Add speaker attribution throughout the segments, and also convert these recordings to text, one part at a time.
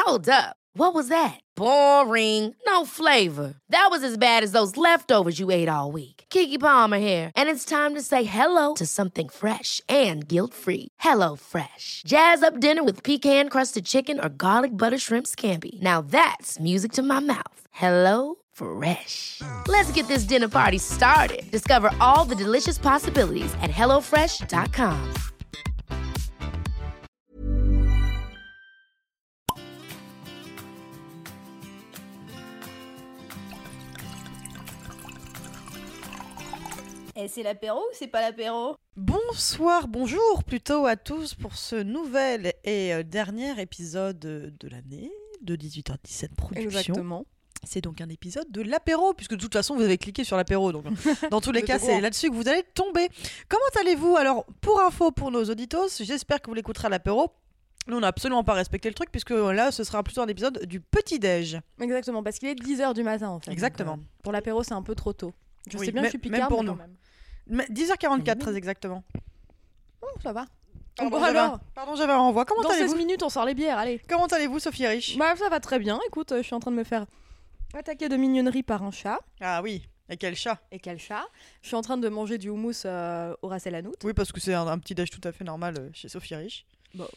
Speaker 1: Hold up. What was that? Boring. No flavor. That was as bad as those leftovers you ate all week. Keke Palmer here, and it's time to say hello to something fresh and guilt-free. Hello Fresh. Jazz up dinner with pecan-crusted chicken or garlic butter shrimp scampi. Now that's music to my mouth. Hello Fresh. Let's get this dinner party started. Discover all the delicious possibilities at hellofresh.com.
Speaker 2: Et c'est l'apéro ou c'est pas l'apéro ?
Speaker 3: Bonsoir, bonjour plutôt à tous pour ce nouvel et dernier épisode de l'année de 18h17 Productions.
Speaker 2: Exactement.
Speaker 3: C'est donc un épisode de l'apéro, puisque de toute façon vous avez cliqué sur l'apéro, donc dans tous les cas c'est là-dessus que vous allez tomber. Comment allez-vous ? Alors pour info pour nos auditos, j'espère que vous l'écouterez à l'apéro. Nous on n'a absolument pas respecté le truc, puisque là ce sera plutôt un épisode du petit-déj.
Speaker 2: Exactement, parce qu'il est 10h du matin en fait.
Speaker 3: Exactement.
Speaker 2: Donc, pour l'apéro c'est un peu trop tôt. Je sais bien que je suis
Speaker 3: même
Speaker 2: picarde,
Speaker 3: pour
Speaker 2: mais
Speaker 3: nous.
Speaker 2: quand même.
Speaker 3: 10h44 très exactement.
Speaker 2: Oh, ça va.
Speaker 3: Pardon, j'avais un renvoi. Comment
Speaker 2: Dans
Speaker 3: allez-vous ?
Speaker 2: 16 minutes on sort les bières, allez.
Speaker 3: Comment allez-vous Sophie Rich ?
Speaker 2: Bah ça va très bien, écoute, je suis en train de me faire attaquer de mignonnerie par un chat.
Speaker 3: Ah oui, et quel chat ?
Speaker 2: Et quel chat ? Je suis en train de manger du houmous au ras el hanout.
Speaker 3: Oui, parce que c'est un petit déj tout à fait normal chez Sophie Rich.
Speaker 2: Bon.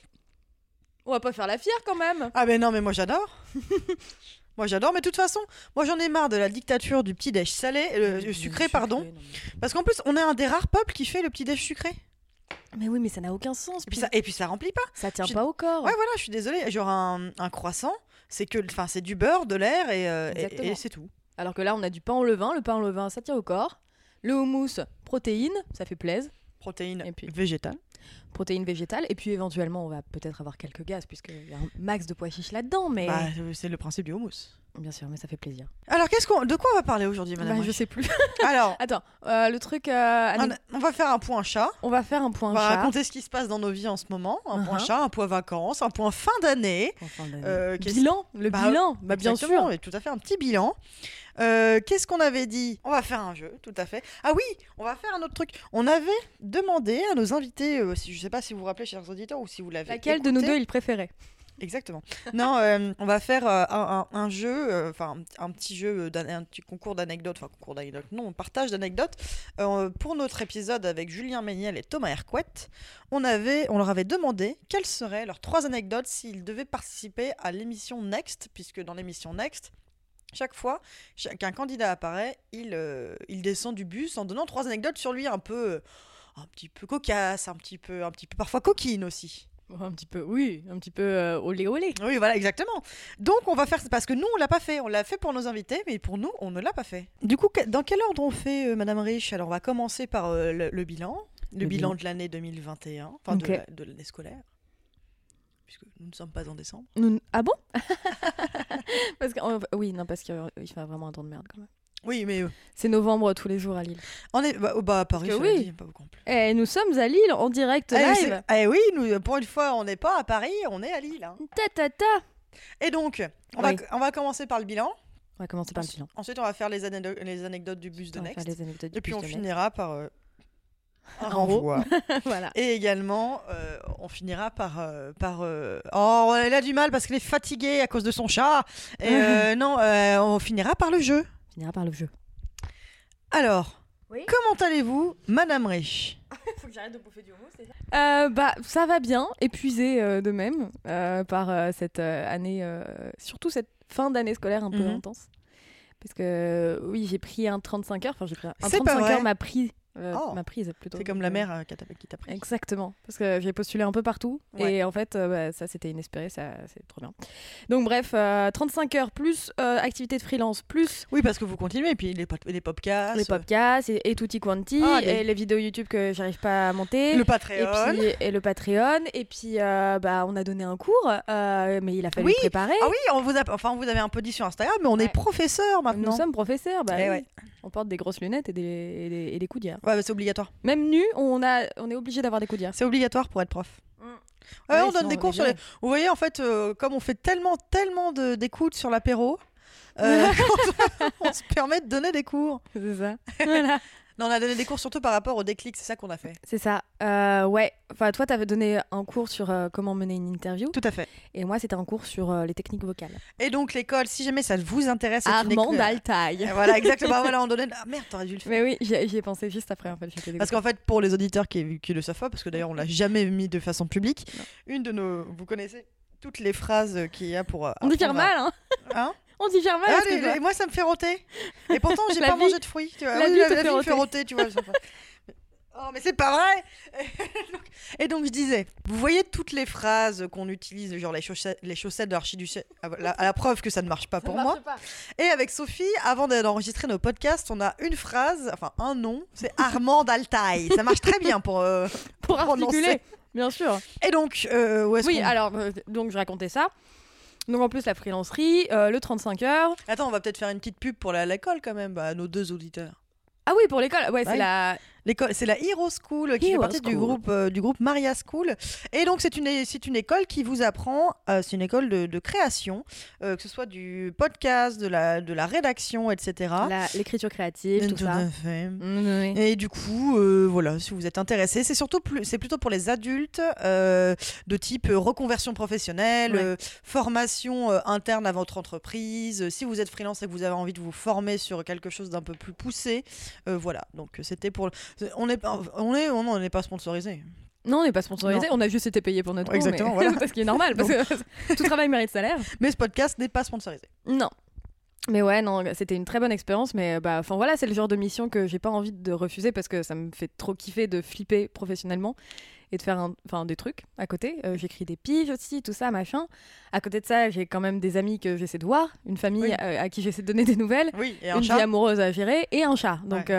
Speaker 2: On va pas faire la fière quand même.
Speaker 3: Ah ben non, mais moi j'adore. Moi j'adore, mais de toute façon, moi j'en ai marre de la dictature du petit déj salé, sucré, pardon.
Speaker 2: Non, mais...
Speaker 3: Parce qu'en plus, on est un des rares peuples qui fait le petit déj sucré.
Speaker 2: Mais oui, mais ça n'a aucun sens.
Speaker 3: Et puis ça remplit pas.
Speaker 2: Ça tient pas au corps.
Speaker 3: Ouais, voilà, je suis désolée. Genre un croissant, c'est du beurre, de l'air et c'est tout.
Speaker 2: Alors que là, on a du pain au levain. Le pain au levain, ça tient au corps. Le houmous, protéines, ça fait plaisir.
Speaker 3: Protéines
Speaker 2: Et puis...
Speaker 3: végétales.
Speaker 2: Protéines végétales. Et puis éventuellement, on va peut-être avoir quelques gaz, puisqu'il y a un max de pois chiches là-dedans. Mais...
Speaker 3: Bah, c'est le principe du houmous.
Speaker 2: Bien sûr, mais ça fait plaisir.
Speaker 3: Alors, de quoi on va parler aujourd'hui, madame ?
Speaker 2: Je sais plus.
Speaker 3: Alors,
Speaker 2: attends, le truc...
Speaker 3: on va faire un point chat.
Speaker 2: On va faire un point
Speaker 3: On va
Speaker 2: chat.
Speaker 3: raconter ce qui se passe dans nos vies en ce moment. Un point chat, un point vacances, un point fin d'année.
Speaker 2: Bilan, bilan, bah bien sûr.
Speaker 3: Et tout à fait, un petit bilan. Qu'est-ce qu'on avait dit ? On va faire un jeu, tout à fait. Ah oui, on va faire un autre truc. On avait demandé à nos invités, je ne sais pas si vous vous rappelez, chers auditeurs, ou si vous l'avez
Speaker 2: Laquelle
Speaker 3: écouté.
Speaker 2: de nous deux il préférait ?
Speaker 3: Exactement. Non, on va faire un jeu, un petit jeu, un petit concours d'anecdotes, non, partage d'anecdotes. Pour notre épisode avec Julien Méniel et Thomas Hercouet, on leur avait demandé quelles seraient leurs 3 anecdotes s'ils devaient participer à l'émission Next, puisque dans l'émission Next, chaque fois qu'un candidat apparaît, il descend du bus en donnant 3 anecdotes sur lui un petit peu cocasse, un petit peu parfois coquine aussi.
Speaker 2: Un petit peu olé olé.
Speaker 3: Oui, voilà, exactement. Donc, on va faire... Parce que nous, on l'a pas fait. On l'a fait pour nos invités, mais pour nous, on ne l'a pas fait. Du coup, dans quel ordre on fait, Madame Rich ? Alors, on va commencer par le bilan. Le bilan de l'année 2021. Enfin,
Speaker 2: okay.
Speaker 3: de l'année scolaire. Puisque nous ne sommes pas en décembre.
Speaker 2: Ah bon ? Parce qu'il fait vraiment un temps de merde, quand même.
Speaker 3: Oui, mais...
Speaker 2: C'est novembre tous les jours à Lille.
Speaker 3: On est... à Paris,
Speaker 2: oui.
Speaker 3: Dit, pas beaucoup plus.
Speaker 2: Et nous sommes à Lille, en direct live.
Speaker 3: Oui, nous, pour une fois, on n'est pas à Paris, on est à Lille. Hein. Et donc, on va commencer par le bilan.
Speaker 2: On va commencer par le bilan.
Speaker 3: Ensuite, on va faire les anecdotes du bus de Next.
Speaker 2: Et
Speaker 3: puis, on finira par un renvoi.
Speaker 2: Voilà.
Speaker 3: Et également, on finira par... Oh, elle a du mal parce qu'elle est fatiguée à cause de son chat. Et on finira par le jeu. Alors, comment allez-vous, Madame Rich ?
Speaker 2: Faut que j'arrête de bouffer du houmous, c'est ça ? Ça va bien, épuisée de même par cette année, surtout cette fin d'année scolaire un peu intense. Parce que oui, j'ai pris un 35 heures, j'ai pris un 35 heures m'a prise plutôt.
Speaker 3: C'est comme la mère qui t'a pris.
Speaker 2: Exactement, parce que j'ai postulé un peu partout et en fait ça c'était inespéré, ça c'est trop bien. Donc bref, 35 heures plus activité de freelance plus...
Speaker 3: Oui, parce que vous continuez, et puis les podcasts.
Speaker 2: Les podcasts et tutti quanti, et les vidéos YouTube que j'arrive pas à monter.
Speaker 3: Le Patreon.
Speaker 2: Et le Patreon, et puis on a donné un cours, mais il a fallu préparer.
Speaker 3: Ah oui, on vous avez un peu dit sur Instagram, mais on est professeurs maintenant.
Speaker 2: Nous sommes professeurs,
Speaker 3: oui.
Speaker 2: On porte des grosses lunettes et des coudières.
Speaker 3: Ouais, c'est obligatoire.
Speaker 2: Même nu, on est obligé d'avoir des coudières.
Speaker 3: C'est obligatoire pour être prof. On donne des cours sur les... Vous voyez, en fait, comme on fait tellement d'écoutes sur l'apéro, on se permet de donner des cours.
Speaker 2: C'est ça. Voilà.
Speaker 3: Non, on a donné des cours surtout par rapport au déclic, c'est ça qu'on a fait.
Speaker 2: C'est ça. Ouais. Enfin, toi, t'avais donné un cours sur comment mener une interview.
Speaker 3: Tout à fait.
Speaker 2: Et moi, c'était un cours sur les techniques vocales.
Speaker 3: Et donc l'école, si jamais ça vous intéresse, c'est
Speaker 2: Armand Altaï.
Speaker 3: Voilà, exactement. Voilà, on donnait. Ah merde, t'aurais dû le faire.
Speaker 2: Mais oui, j'y ai pensé juste après en fait.
Speaker 3: Parce qu'en fait, pour les auditeurs qui le savent pas, parce que d'ailleurs on l'a jamais mis de façon publique, vous connaissez toutes les phrases qu'il y a pour.
Speaker 2: On dit faire mal, hein. On dit faire mal.
Speaker 3: Et moi, ça me fait roter. Et pourtant, j'ai pas mangé de fruits. Tu vois.
Speaker 2: La vie
Speaker 3: me fait roter, tu vois. Oh, mais c'est pas vrai. Et donc, je disais, vous voyez toutes les phrases qu'on utilise, genre les chaussettes de l'archiduchesse, à la preuve que ça ne marche pas pour moi. Et avec Sophie, avant d'enregistrer nos podcasts, on a une phrase, enfin un nom, c'est Armand Altaï. Ça marche très bien pour
Speaker 2: articuler, bien sûr.
Speaker 3: Et donc,
Speaker 2: donc je racontais ça. Donc en plus la freelancerie, le 35 heures.
Speaker 3: Attends, on va peut-être faire une petite pub pour l'école quand même, à nos 2 auditeurs.
Speaker 2: Ah oui, pour l'école, ouais.
Speaker 3: C'est la Hero School qui fait partie du groupe Maria School. Et donc c'est une école qui vous apprend, c'est une école de création, que ce soit du podcast, de la rédaction, etc.
Speaker 2: L'écriture créative, tout ça.
Speaker 3: Fait. Et du coup, voilà, si vous êtes intéressé, c'est plutôt pour les adultes, de type reconversion professionnelle, formation interne à votre entreprise. Si vous êtes freelance et que vous avez envie de vous former sur quelque chose d'un peu plus poussé, voilà. Donc c'était pour. On n'est pas sponsorisé.
Speaker 2: Non, on n'est pas sponsorisé, on a juste été payé pour notre cours.
Speaker 3: Exactement, voilà.
Speaker 2: Parce qu'il est normal, parce que tout travail mérite salaire.
Speaker 3: Mais ce podcast n'est pas sponsorisé.
Speaker 2: Non. Mais ouais, non, c'était une très bonne expérience, mais voilà, c'est le genre de mission que j'ai pas envie de refuser parce que ça me fait trop kiffer de flipper professionnellement et de faire des trucs à côté. J'écris des piges aussi, tout ça, machin. À côté de ça, j'ai quand même des amis que j'essaie de voir, une famille à qui j'essaie de donner des nouvelles,
Speaker 3: et
Speaker 2: une vie amoureuse à gérer et un chat. Donc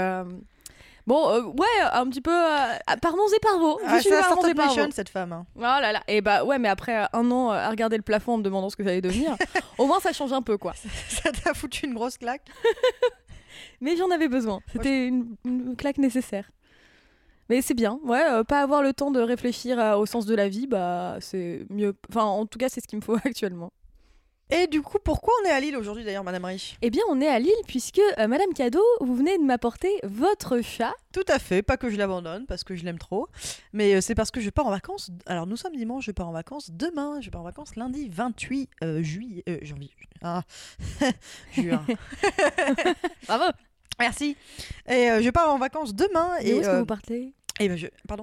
Speaker 2: un petit peu. Parlons-y par vous.
Speaker 3: Je suis Startup Nation, cette femme. Hein.
Speaker 2: Oh là là. Et mais après un an à regarder le plafond en me demandant ce que j'allais devenir, au moins ça change un peu, quoi.
Speaker 3: Ça t'a foutu une grosse claque.
Speaker 2: Mais j'en avais besoin. C'était une claque nécessaire. Mais c'est bien, pas avoir le temps de réfléchir au sens de la vie, c'est mieux. Enfin, en tout cas, c'est ce qu'il me faut actuellement.
Speaker 3: Et du coup, pourquoi on est à Lille aujourd'hui d'ailleurs, Madame Rich ?
Speaker 2: Eh bien, on est à Lille puisque, Madame Cadeau, vous venez de m'apporter votre chat.
Speaker 3: Tout à fait, pas que je l'abandonne, parce que je l'aime trop, mais c'est parce que je pars en vacances. Alors, nous sommes dimanche, je pars en vacances demain, je pars en vacances lundi 28 janvier. Juin.
Speaker 2: Bravo.
Speaker 3: Merci. Et je pars en vacances demain.
Speaker 2: Et où est-ce que vous partez ?
Speaker 3: Pardon ?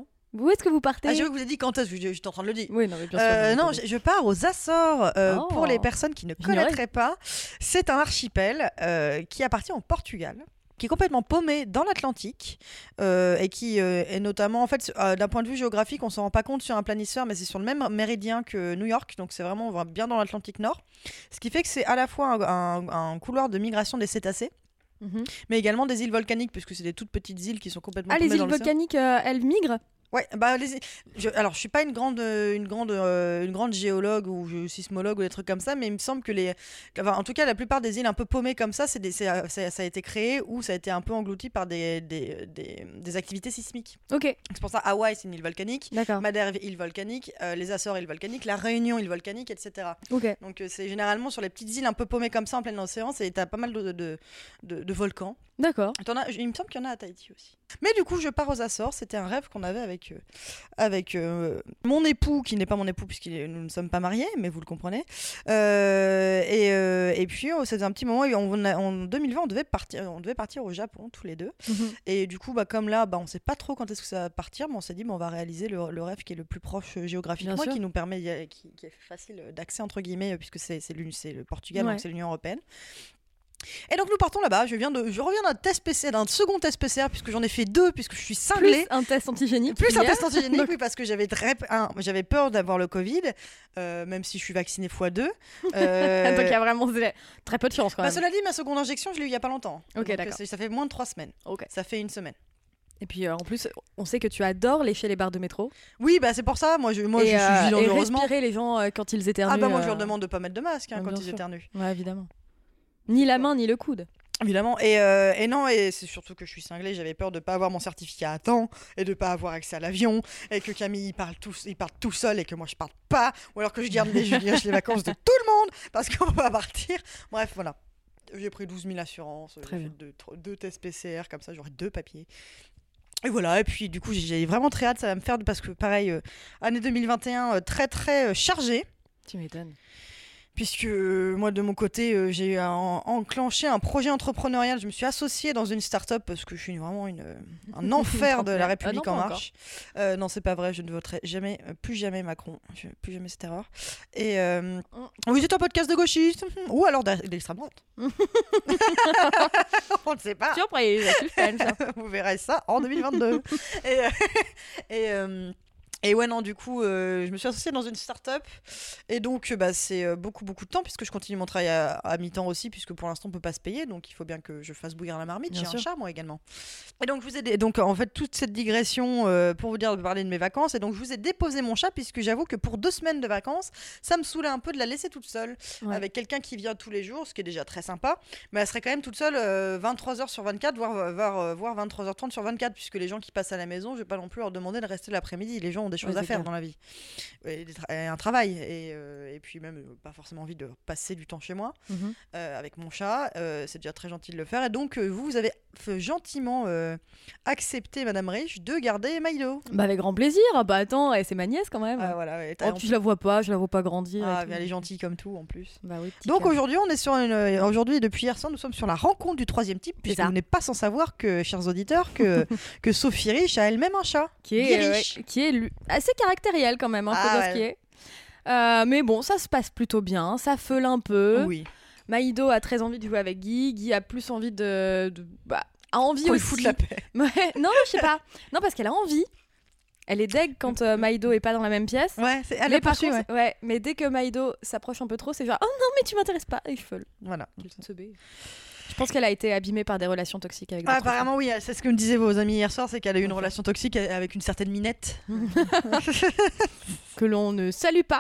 Speaker 2: Où est-ce que vous partez ?
Speaker 3: Je vous ai dit quand est-ce que j'étais en train de le dire.
Speaker 2: Oui, non, mais bien sûr.
Speaker 3: Non, je pars aux Açores. Pour les personnes qui ne connaîtraient pas, c'est un archipel qui appartient au Portugal, qui est complètement paumé dans l'Atlantique et qui est notamment, en fait, d'un point de vue géographique, on s'en rend pas compte sur un planisphère, mais c'est sur le même méridien que New York, donc c'est vraiment, on va bien dans l'Atlantique Nord. Ce qui fait que c'est à la fois un couloir de migration des cétacés, mais également des îles volcaniques, puisque c'est des toutes petites îles qui sont complètement paumées dans l'océan.
Speaker 2: Les îles volcaniques, elles migrent ?
Speaker 3: Ouais, alors je suis pas une grande géologue ou sismologue ou des trucs comme ça, mais il me semble que en tout cas la plupart des îles un peu paumées comme ça, ça a été créé ou ça a été un peu englouti par des activités sismiques.
Speaker 2: Ok.
Speaker 3: C'est pour ça Hawaï c'est une île volcanique,
Speaker 2: D'accord.
Speaker 3: Madère île volcanique, les Açores île volcanique, la Réunion île volcanique, etc.
Speaker 2: Ok.
Speaker 3: Donc c'est généralement sur les petites îles un peu paumées comme ça en plein océan, t'as pas mal de volcans.
Speaker 2: D'accord.
Speaker 3: Il me semble qu'il y en a à Tahiti aussi. Mais du coup, je pars aux Açores. C'était un rêve qu'on avait avec mon époux, qui n'est pas mon époux puisque nous ne sommes pas mariés, mais vous le comprenez. Et puis, c'était un petit moment. En 2020, on devait partir au Japon tous les deux. Et du coup, comme là, on ne sait pas trop quand est-ce que ça va partir, mais on s'est dit, on va réaliser le rêve qui est le plus proche géographiquement, qui nous permet, qui est facile d'accès entre guillemets, puisque c'est le Portugal, donc c'est l'Union européenne. Et donc nous partons là-bas, je reviens d'un second test PCR puisque j'en ai fait 2 puisque je suis cinglée.
Speaker 2: Plus un test antigénique.
Speaker 3: Oui, parce que j'avais peur d'avoir le Covid, même si je suis vaccinée x2. Donc
Speaker 2: il y a vraiment très peu de chance quand même.
Speaker 3: Cela dit, ma seconde injection, je l'ai eu il y a pas longtemps.
Speaker 2: Ok, d'accord.
Speaker 3: Ça fait moins de 3 semaines.
Speaker 2: Okay.
Speaker 3: Ça fait 1 semaine.
Speaker 2: Et puis en plus, on sait que tu adores lécher les barres de métro.
Speaker 3: Oui, c'est pour ça. Moi, je suis heureusement.
Speaker 2: Et respirer les gens quand ils éternuent.
Speaker 3: Moi, je leur demande de pas mettre de masque quand ils éternuent.
Speaker 2: Ouais, évidemment. Ni la main, ni le coude.
Speaker 3: Évidemment. Et non, et c'est surtout que je suis cinglée. J'avais peur de pas avoir mon certificat à temps et de pas avoir accès à l'avion et que Camille il parte tout seul et que moi je parte pas, ou alors que je garde les vacances de tout le monde parce qu'on va pas partir. Bref, voilà. J'ai pris 12 000 assurances,
Speaker 2: Très
Speaker 3: j'ai fait 2 tests PCR, comme ça j'aurai 2 papiers. Et voilà, et puis du coup j'ai vraiment très hâte, ça va me faire, parce que pareil, année 2021 très très chargée.
Speaker 2: Tu m'étonnes.
Speaker 3: Puisque moi de mon côté j'ai enclenché un projet entrepreneurial, je me suis associée dans une start-up parce que je suis vraiment un enfer de la République en marche. Non, c'est pas vrai, je ne voterai jamais, plus jamais Macron, plus jamais cette erreur. Et oui, c'est un podcast de gauchiste ou alors d'extrême droite. On ne sait pas.
Speaker 2: Surprise,
Speaker 3: Vous verrez ça en 2022. Et ouais, non, du coup, je me suis associée dans une start-up. Et donc, c'est beaucoup de temps, puisque je continue mon travail à mi-temps aussi, puisque pour l'instant, on ne peut pas se payer. Donc, il faut bien que je fasse bouillir la marmite. J'ai un chat, moi, également. Et donc, je vous ai donc, en fait, toute cette digression pour vous dire de parler de mes vacances. Et donc, je vous ai déposé mon chat, puisque j'avoue que pour 2 semaines de vacances, ça me saoulait un peu de la laisser toute seule, avec quelqu'un qui vient tous les jours, ce qui est déjà très sympa. Mais elle serait quand même toute seule 23h sur 24, voire 23h30 sur 24, puisque les gens qui passent à la maison, je ne vais pas non plus leur demander de rester l'après-midi. Les gens ont des choses à faire dans la vie, et un travail, et puis même pas forcément envie de passer du temps chez moi avec mon chat. C'est déjà très gentil de le faire, et donc vous avez gentiment accepté, Madame Rich, de garder Maïdo.
Speaker 2: Bah avec grand plaisir. Bah attends, c'est ma nièce quand même.
Speaker 3: Voilà,
Speaker 2: je la vois pas grandir.
Speaker 3: Elle est gentille comme tout en plus.
Speaker 2: Bah oui,
Speaker 3: donc aujourd'hui on est sur aujourd'hui, depuis hier soir, nous sommes sur la rencontre du 3e type, puisque vous n'êtes pas sans savoir que, chers auditeurs, que Sophie Rich a elle-même un chat
Speaker 2: qui est assez caractériel quand même, faut dire ce qui est. Mais bon, ça se passe plutôt bien, ça feule un peu.
Speaker 3: Oui.
Speaker 2: Maïdo a très envie de jouer avec Guy. Guy a plus envie a envie
Speaker 3: pour
Speaker 2: aussi.
Speaker 3: Lui foutre la paix.
Speaker 2: Non, je sais pas. Non, parce qu'elle a envie. Elle est deg quand Maïdo est pas dans la même pièce.
Speaker 3: Ouais, elle est
Speaker 2: par contre, ouais. Mais dès que Maïdo s'approche un peu trop, c'est genre oh non mais tu m'intéresses pas, et je feule.
Speaker 3: Voilà.
Speaker 2: Je pense qu'elle a été abîmée par des relations toxiques avec d'autres
Speaker 3: apparemment
Speaker 2: femmes.
Speaker 3: Oui, c'est ce que me disaient vos amis hier soir, c'est qu'elle a eu une relation toxique avec une certaine Minette.
Speaker 2: Que l'on ne salue pas.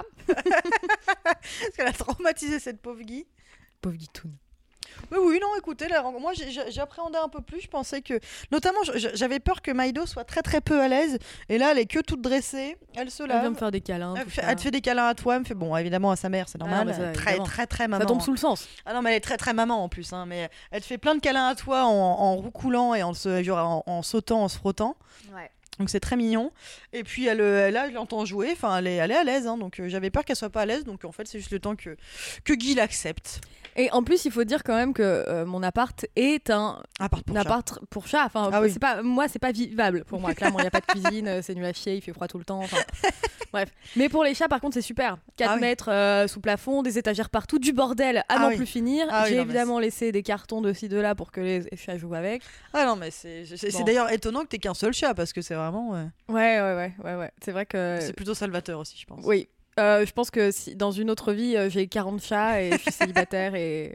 Speaker 3: Parce qu'elle a traumatisé cette pauvre Guy.
Speaker 2: Pauvre Guitoune.
Speaker 3: Mais oui, non, écoutez, moi j'appréhendais un peu plus. Je pensais que, notamment, j'avais peur que Maïdo soit très très peu à l'aise. Et là, elle est que toute dressée. Elle se lave.
Speaker 2: Elle vient me faire des câlins.
Speaker 3: Elle te fait des câlins à toi. Elle me fait, bon, évidemment à sa mère, c'est normal. Très maman.
Speaker 2: Ça tombe sous le sens.
Speaker 3: Ah non, mais elle est très maman en plus. Mais elle te fait plein de câlins à toi en roucoulant et en sautant, en se frottant. Ouais. Donc c'est très mignon. Et puis là, je l'entends jouer. Enfin, elle est à l'aise. Donc j'avais peur qu'elle soit pas à l'aise. Donc en fait, c'est juste le temps que Guy l'accepte.
Speaker 2: Et en plus, il faut dire quand même que mon appart est un
Speaker 3: appart
Speaker 2: pour chat. Enfin, c'est pas, moi, c'est pas vivable pour moi. Clairement, il n'y a pas de cuisine, c'est nul à chier, il fait froid tout le temps. Bref. Mais pour les chats, par contre, c'est super. 4 mètres sous plafond, des étagères partout, du bordel à n'en plus finir. J'ai évidemment laissé des cartons de ci, de là pour que les chats jouent avec.
Speaker 3: Ah non, mais c'est d'ailleurs étonnant que t'aies qu'un seul chat, parce que c'est vraiment...
Speaker 2: Ouais. C'est vrai que...
Speaker 3: C'est plutôt salvateur aussi, je pense.
Speaker 2: Oui. Je pense que si dans une autre vie, j'ai 40 chats et je suis célibataire et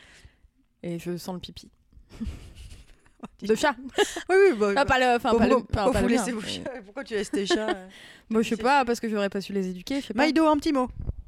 Speaker 2: je sens le pipi. De chat.
Speaker 3: Oui. Pourquoi tu laisses tes chats
Speaker 2: Moi, je sais pas, parce que j'aurais pas su les éduquer. Je sais pas.
Speaker 3: Maïdo, un petit mot.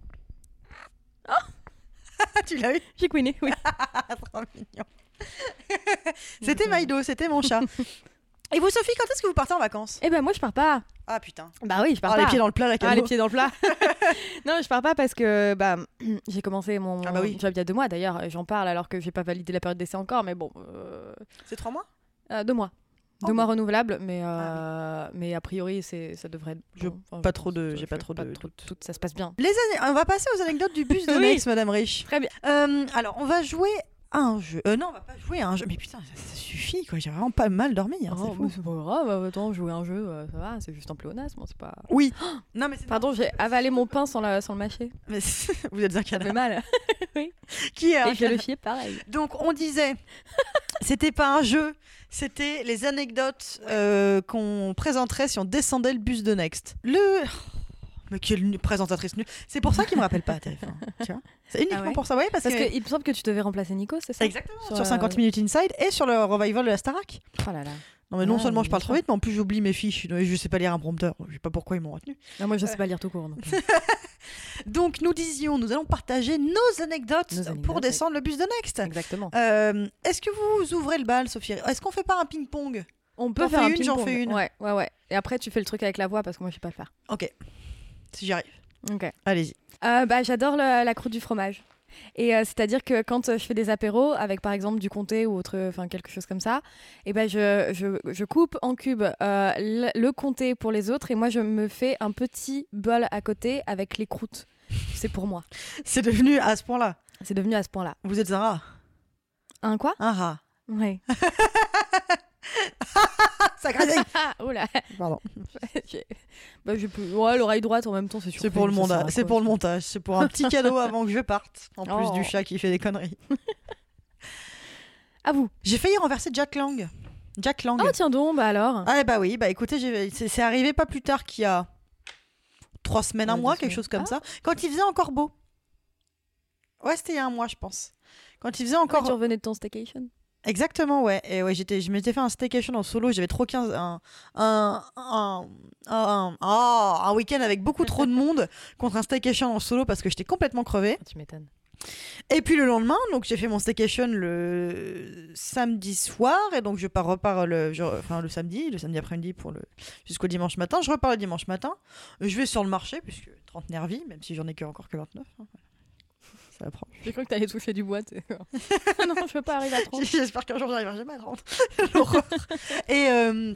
Speaker 3: Tu l'as eu?
Speaker 2: J'ai couiné, oui.
Speaker 3: Trop mignon. C'était Maïdo, c'était mon chat. Et vous, Sophie, quand est-ce que vous partez en vacances?
Speaker 2: Eh ben moi, je pars pas.
Speaker 3: Ah putain.
Speaker 2: Bah oui, je pars pas.
Speaker 3: Les pieds dans le plat, la cano.
Speaker 2: Les pieds dans le plat. Non, je pars pas parce que j'ai commencé mon job il y a 2 mois d'ailleurs. J'en parle alors que j'ai pas validé la période d'essai encore, mais bon.
Speaker 3: C'est 3 mois
Speaker 2: 2 mois. 2 mois renouvelables, mais a priori ça devrait être bon.
Speaker 3: J'ai pas trop de
Speaker 2: doute. Ça se passe bien.
Speaker 3: On va passer aux anecdotes du bus de Next, Madame Rich.
Speaker 2: Très bien.
Speaker 3: Alors, on va jouer à un jeu. Non, on va pas jouer à un jeu. Mais putain, ça suffit, quoi. J'ai vraiment pas mal dormi. C'est fou.
Speaker 2: C'est pas grave. Attends, jouer à un jeu, ça va. C'est juste un pléonasme. C'est pas.
Speaker 3: Oui. Non, mais
Speaker 2: pardon, j'ai avalé mon pain sans le mâcher.
Speaker 3: Mais vous êtes un canard. Ça
Speaker 2: fait mal. Oui.
Speaker 3: Qui est
Speaker 2: et je le fiais pareil.
Speaker 3: Donc, on disait, c'était pas un jeu. C'était les anecdotes qu'on présenterait si on descendait le bus de Next. Mais quelle présentatrice nulle. C'est pour ça qu'il me rappelle pas à TF1. Tu vois, c'est uniquement pour ça. Ouais, parce
Speaker 2: qu'il me semble que tu devais remplacer Nico, c'est ça?
Speaker 3: Exactement. Sur 50 minutes Inside et sur le revival de la Starac.
Speaker 2: Oh là là.
Speaker 3: Non, mais non seulement je parle trop vite, mais en plus j'oublie mes fiches. Je sais pas lire un prompteur. Je sais pas pourquoi ils m'ont retenu.
Speaker 2: Non, moi je sais pas lire tout court.
Speaker 3: Donc nous allons partager nos anecdotes pour descendre le bus de Next.
Speaker 2: Exactement.
Speaker 3: Est-ce que vous ouvrez le bal, Sophie? Est-ce qu'on fait pas un ping-pong?
Speaker 2: On peut faire un ping-pong.
Speaker 3: J'en fais une.
Speaker 2: Ouais. Et après tu fais le truc avec la voix parce que moi je sais pas le faire.
Speaker 3: Ok. Si j'y arrive.
Speaker 2: Ok.
Speaker 3: Allez-y.
Speaker 2: J'adore la croûte du fromage. Et c'est-à-dire que quand je fais des apéros avec par exemple du comté ou quelque chose comme ça, et ben je coupe en cubes le comté pour les autres et moi je me fais un petit bol à côté avec les croûtes. C'est pour moi.
Speaker 3: C'est devenu à ce point-là.
Speaker 2: C'est devenu à ce point-là.
Speaker 3: Vous êtes un rat.
Speaker 2: Un quoi?
Speaker 3: Un rat.
Speaker 2: Ouais.
Speaker 3: Ça grésille.
Speaker 2: Oh là.
Speaker 3: Pardon.
Speaker 2: Ouais, l'oreille droite en même temps, c'est sûr.
Speaker 3: C'est pour le montage. C'est pour le montage. C'est pour un petit cadeau avant que je parte. En plus du chat qui fait des conneries.
Speaker 2: À vous.
Speaker 3: J'ai failli renverser Jack Lang. Jack Lang.
Speaker 2: Oh tiens donc, bah alors.
Speaker 3: Ah bah oui, bah écoutez, c'est arrivé pas plus tard qu'il y a 3 semaines, un mois, quelque chose comme ça. Quand il faisait encore beau. Ouais, c'était il y a un mois, je pense. Quand il faisait encore.
Speaker 2: Tu revenais de ton staycation.
Speaker 3: Exactement, ouais. Et ouais, je m'étais fait un staycation en solo. J'avais trop un week-end avec beaucoup trop de monde contre un staycation en solo parce que j'étais complètement crevée.
Speaker 2: Tu m'étonnes.
Speaker 3: Et puis le lendemain, donc j'ai fait mon staycation le samedi soir et donc je repars le samedi après-midi jusqu'au dimanche matin. Je repars le dimanche matin. Je vais sur le marché puisque trentenaire vie, même si j'en ai encore que 29. Hein. Ça apprend.
Speaker 2: J'ai cru que t'allais toucher du bois. Non, je peux pas arriver à 30.
Speaker 3: J'espère qu'un jour j'arriverai jamais à 30. L'horreur. Et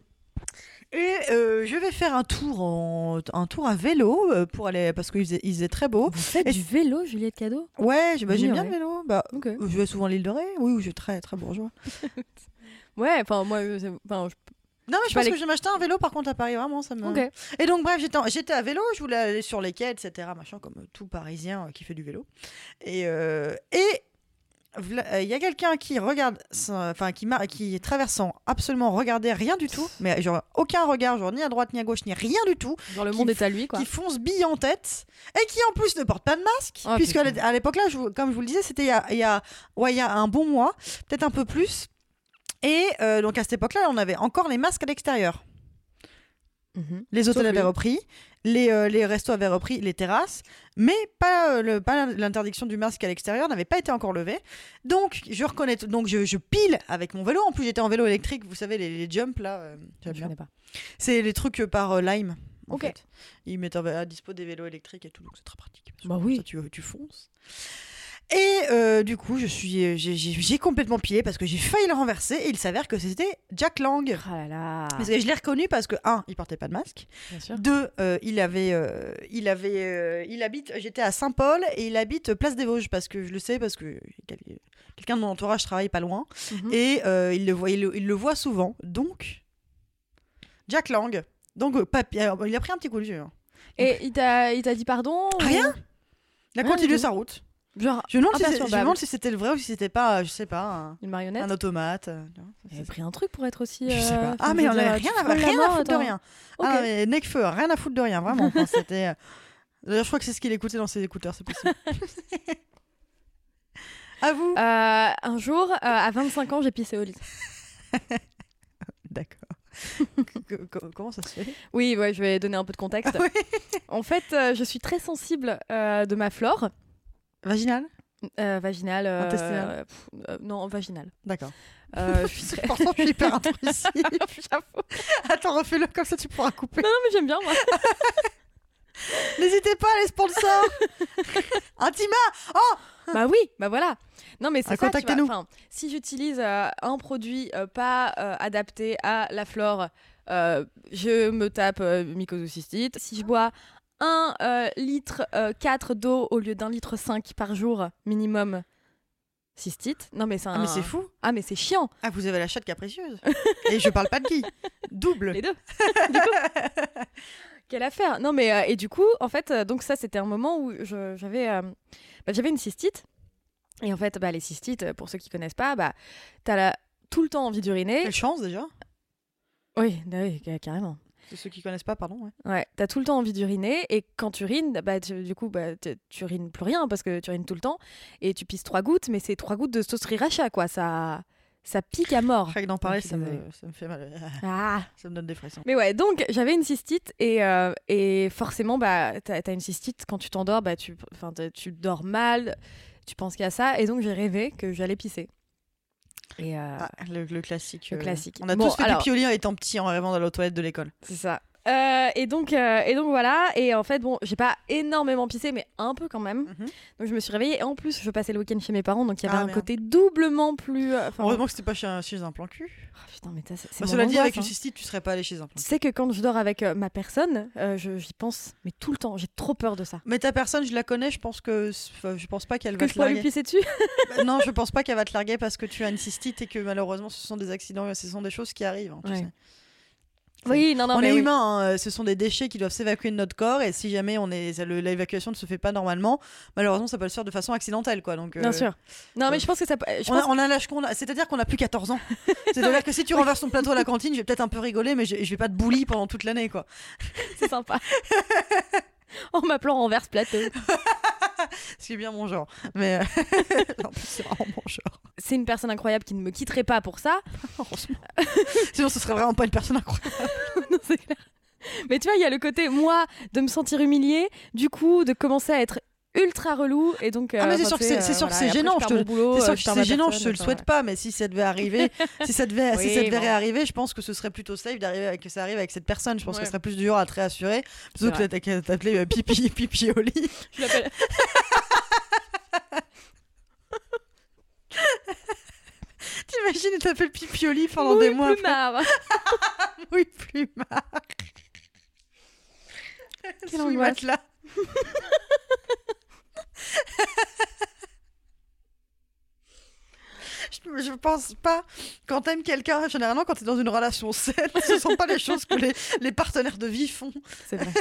Speaker 3: je vais faire un tour à vélo pour aller parce qu'il faisait très beau.
Speaker 2: Vous faites du vélo, Juliette Cadeau?
Speaker 3: Ouais, j'aime bien le vélo.
Speaker 2: Okay.
Speaker 3: Je vais souvent à l'île de Ré. Oui, je suis très très bourgeois.
Speaker 2: Ouais, enfin moi,
Speaker 3: non, mais je pense que je vais m'acheter un vélo par contre à Paris, vraiment ça me.
Speaker 2: Okay.
Speaker 3: Et donc bref, j'étais à vélo, je voulais aller sur les quais, etc. Machin, comme tout Parisien qui fait du vélo. Et il y a quelqu'un qui regarde, qui traverse sans absolument regarder rien du tout, mais genre aucun regard, genre ni à droite ni à gauche ni rien du tout.
Speaker 2: Genre le monde est à lui, quoi.
Speaker 3: Qui fonce bille en tête et qui en plus ne porte pas de masque, puisque à l'époque là, comme je vous le disais, c'était il y a un bon mois, peut-être un peu plus. Et donc à cette époque-là, on avait encore les masques à l'extérieur. Les hôtels avaient repris, les restos avaient repris, les terrasses, mais pas l'interdiction du masque à l'extérieur n'avait pas été encore levée. Donc je pile avec mon vélo. En plus, j'étais en vélo électrique, vous savez les jumps là.
Speaker 2: Je connais pas.
Speaker 3: C'est les trucs par Lime. En
Speaker 2: Ok.
Speaker 3: fait. Ils mettent à dispo des vélos électriques et tout, donc c'est très pratique.
Speaker 2: Bah oui.
Speaker 3: Ça, tu fonces. Et du coup, j'ai complètement pilé parce que j'ai failli le renverser et il s'avère que c'était Jack Lang.
Speaker 2: Oh là là.
Speaker 3: Parce que je l'ai reconnu parce que 1, il portait pas de masque.
Speaker 2: Bien sûr.
Speaker 3: 2, il habite. J'étais à Saint-Paul et il habite Place des Vosges parce que je le sais parce que quelqu'un de mon entourage travaille pas loin et il le voit souvent. Donc Jack Lang. Donc il a pris un petit coup de vieux. Hein.
Speaker 2: Et il t'a dit pardon?
Speaker 3: Rien. Il a continué sa route.
Speaker 2: Genre,
Speaker 3: je me demande si c'était le vrai ou si c'était pas, je sais pas,
Speaker 2: une marionnette,
Speaker 3: un automate.
Speaker 2: Il avait pris un truc pour être aussi.
Speaker 3: Je sais pas. Ah mais on avait rien à foutre de rien. Okay. Ah mais Necfeu, rien à foutre de rien, vraiment. Enfin, c'était. D'ailleurs, je crois que c'est ce qu'il écoutait dans ses écouteurs, c'est possible. À vous.
Speaker 2: Un jour, à 25 ans, j'ai pissé au lit.
Speaker 3: D'accord. Comment ça se fait?
Speaker 2: Oui, ouais, je vais donner un peu de contexte.
Speaker 3: Oui.
Speaker 2: En fait, je suis très sensible de ma flore.
Speaker 3: Vaginale?
Speaker 2: Vaginale.
Speaker 3: Intestinale?
Speaker 2: Non, vaginale.
Speaker 3: D'accord.
Speaker 2: Je suis très...
Speaker 3: Pourtant, je suis hyper intrusive.
Speaker 2: J'avoue.
Speaker 3: Attends, refais-le comme ça, tu pourras couper.
Speaker 2: Non, mais j'aime bien, moi.
Speaker 3: N'hésitez pas, les sponsors. Intima. Oh.
Speaker 2: Bah oui, bah voilà. Non, mais c'est ça,
Speaker 3: contactez-nous.
Speaker 2: Enfin, si j'utilise un produit pas adapté à la flore, je me tape mycosocystite. Si je bois 1 litre 4 d'eau au lieu d'1 litre 5 par jour minimum, cystite. Non mais c'est
Speaker 3: mais c'est fou.
Speaker 2: Ah mais c'est chiant.
Speaker 3: Ah, vous avez la chatte capricieuse. Et je parle pas de qui. Double.
Speaker 2: Les deux. Du coup, quelle affaire. Non mais et du coup en fait donc ça c'était un moment où j'avais une cystite. Et en fait les cystites, pour ceux qui connaissent pas, t'as tout le temps envie d'uriner.
Speaker 3: Quelle chance déjà.
Speaker 2: Oui, carrément.
Speaker 3: C'est ceux qui connaissent pas, pardon.
Speaker 2: Ouais, t'as tout le temps envie d'uriner et quand tu urines, tu urines plus rien parce que tu urines tout le temps et tu pisses 3 gouttes, mais c'est 3 gouttes de sauce sriracha, quoi. Ça pique à mort.
Speaker 3: Rien que d'en parler, ça me fait mal.
Speaker 2: Ah.
Speaker 3: Ça me donne des frissons.
Speaker 2: Mais ouais, donc j'avais une cystite et forcément, t'as une cystite quand tu t'endors, tu dors mal, tu penses qu'à ça et donc j'ai rêvé que j'allais pisser. Et
Speaker 3: le classique.
Speaker 2: Le classique.
Speaker 3: On a tous fait pipi au lit étant petit en rêvant d'aller aux toilettes de l'école.
Speaker 2: C'est ça. Et donc voilà. Et en fait, bon, j'ai pas énormément pissé, mais un peu quand même. Donc je me suis réveillée. Et en plus, je passais le week-end chez mes parents, donc il y avait un côté doublement plus.
Speaker 3: Heureusement que c'était pas chez un plan cul.
Speaker 2: Oh, putain, mais c'est
Speaker 3: cela dit, avec une cystite, tu serais pas allé chez un plan cul.
Speaker 2: Tu sais que quand je dors avec ma personne, j'y pense, mais tout le temps. J'ai trop peur de ça.
Speaker 3: Mais ta personne, je la connais. Je pense pas qu'elle va te larguer.
Speaker 2: Que je pourrais lui pisser dessus.
Speaker 3: Non, je pense pas qu'elle va te larguer parce que tu as une cystite et que malheureusement, ce sont des accidents, ce sont des choses qui arrivent. Tu sais.
Speaker 2: Oui, non,
Speaker 3: on est humain, ce sont des déchets qui doivent s'évacuer de notre corps et si jamais l'évacuation ne se fait pas normalement, malheureusement ça peut se faire de façon accidentelle quoi. Donc,
Speaker 2: bien sûr. Non mais je pense que ça
Speaker 3: on a l'âge qu'on a, c'est-à-dire qu'on a plus 14 ans. C'est-à-dire que si tu renverses ton plateau à la cantine, je vais peut-être un peu rigoler mais je vais pas te bully pendant toute l'année quoi.
Speaker 2: C'est sympa. En m'appelant renverse plateau.
Speaker 3: Ce qui est bien mon genre. Mais en plus, c'est vraiment mon genre.
Speaker 2: C'est une personne incroyable qui ne me quitterait pas pour ça.
Speaker 3: Heureusement. Sinon, ce serait vraiment pas une personne incroyable.
Speaker 2: Non, c'est clair. Mais tu vois, il y a le côté, moi, de me sentir humiliée, du coup, de commencer à être ultra relou et donc
Speaker 3: mais c'est sûr que c'est gênant, c'est sûr que c'est gênant, je te le souhaite pas, mais si ça devait arriver, si ça devait réarriver, je pense que ce serait plutôt safe que ça arrive avec cette personne. Je pense que ce serait plus dur à te réassurer plutôt que t'appeler pipi au lit.
Speaker 2: Je l'appelle.
Speaker 3: T'imagines, il t'appelle pipi au lit pendant des mois. Oui, plus marre.
Speaker 2: Quelle angoisse.
Speaker 3: Là. Je pense pas, quand t'aimes quelqu'un, généralement quand t'es dans une relation saine, ce sont pas les choses que les partenaires de vie font.
Speaker 2: C'est vrai.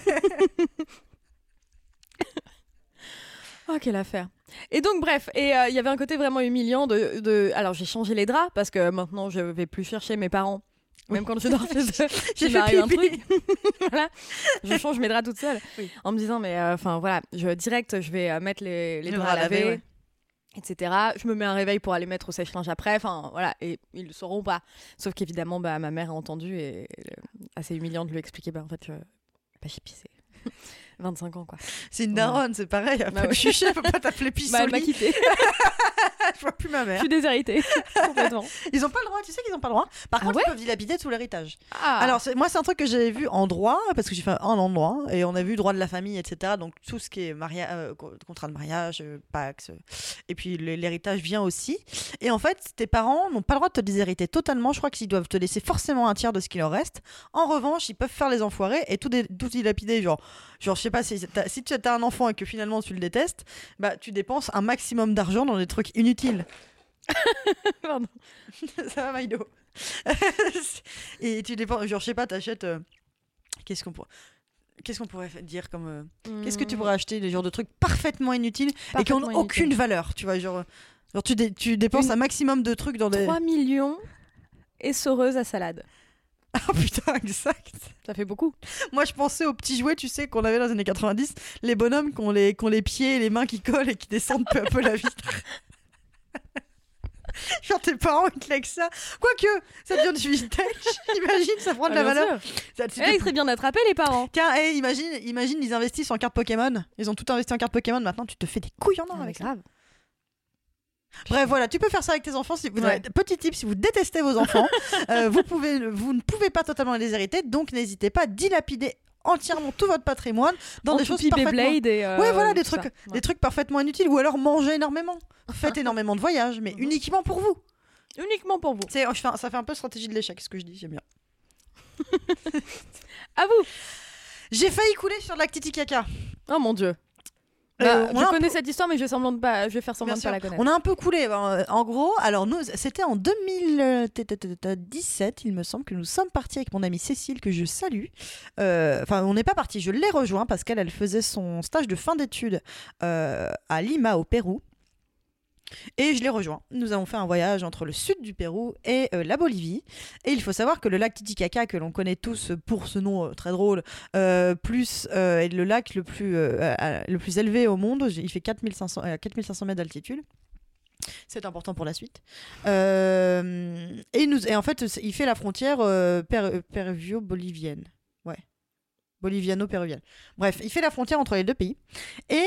Speaker 2: Oh, quelle affaire. Et donc bref, il y avait un côté vraiment humiliant alors j'ai changé les draps parce que maintenant je vais plus chercher mes parents. Même quand je dors chez eux, il m'arrive un truc. Voilà. Je change mes draps toute seule en me disant mais voilà, direct je vais mettre les draps à laver, etc. Je me mets un réveil pour aller mettre au sèche-linge après, voilà, et ils le sauront pas. Sauf qu'évidemment ma mère a entendu et assez humiliant de lui expliquer en fait j'ai pissé. 25 ans quoi.
Speaker 3: C'est une daronne, c'est pareil. Chuché, elle peut pas t'appeler pisse au lit.
Speaker 2: Elle m'a quittée.
Speaker 3: Je vois plus ma mère.
Speaker 2: Je suis déshéritée complètement.
Speaker 3: Ils ont pas le droit, tu sais qu'ils ont pas le droit. Par contre, ils peuvent dilapider tout l'héritage. Alors moi c'est un truc que j'avais vu en droit parce que j'ai fait un an de droit et on a vu droit de la famille, etc. Donc tout ce qui est contrat de mariage, Pax, et puis l'héritage vient aussi. Et en fait, tes parents n'ont pas le droit de te déshériter totalement. Je crois qu'ils doivent te laisser forcément un tiers de ce qu'il leur reste. En revanche, ils peuvent faire les enfoirés et tout dilapider, genre je sais pas, si tu as un enfant et que finalement tu le détestes, bah tu dépenses un maximum d'argent dans des trucs inutiles.
Speaker 2: Pardon.
Speaker 3: Ça va, Maïdo. Et tu dépenses, genre je sais pas, t'achètes qu'est-ce qu'on pourrait dire comme qu'est-ce que tu pourrais acheter, des genres de trucs parfaitement inutiles et qui n'ont aucune valeur, tu vois, genre tu dépenses un maximum de trucs dans
Speaker 2: 3 millions essoreuses à salade.
Speaker 3: Ah putain, exact.
Speaker 2: Ça fait beaucoup.
Speaker 3: Moi, je pensais aux petits jouets, tu sais, qu'on avait dans les années 90, les bonhommes qui ont les pieds et les mains qui collent et qui descendent peu à peu la vitre. Genre tes parents, ils te lèguent ça. Quoique, ça devient du vintage. Imagine, ça prend de la valeur.
Speaker 2: Ils seraient bien attrapés, les parents.
Speaker 3: Tiens, imagine, ils investissent en cartes Pokémon. Ils ont tout investi en cartes Pokémon. Maintenant, tu te fais des couilles en or avec ça. Bref, voilà, tu peux faire ça avec tes enfants. Petit tip, si vous détestez vos enfants, vous ne pouvez pas totalement les déshériter, donc n'hésitez pas à dilapider entièrement tout votre patrimoine dans des choses parfaitement... des trucs parfaitement inutiles, ou alors mangez énormément. Faites énormément de voyages, mais uniquement pour vous.
Speaker 2: Uniquement pour vous.
Speaker 3: Ça fait un peu stratégie de l'échec, ce que je dis, j'aime bien.
Speaker 2: À vous.
Speaker 3: J'ai failli couler sur de la Titi Caca.
Speaker 2: Oh mon Dieu. Je connais cette histoire, mais je vais faire semblant de pas la connaître.
Speaker 3: On a un peu coulé. En gros, alors nous, c'était en 2017, il me semble, que nous sommes partis avec mon amie Cécile, que je salue. On n'est pas partis, je l'ai rejoint parce qu'elle faisait son stage de fin d'études à Lima, au Pérou. Et je l'ai rejoint. Nous avons fait un voyage entre le sud du Pérou et la Bolivie. Et il faut savoir que le lac Titicaca, que l'on connaît tous pour ce nom très drôle, est le lac le plus élevé au monde. Il fait 4500 mètres d'altitude. C'est important pour la suite. Et en fait, il fait la frontière péruvo-bolivienne. Ouais. boliviano-péruvienne. Bref, il fait la frontière entre les deux pays. Et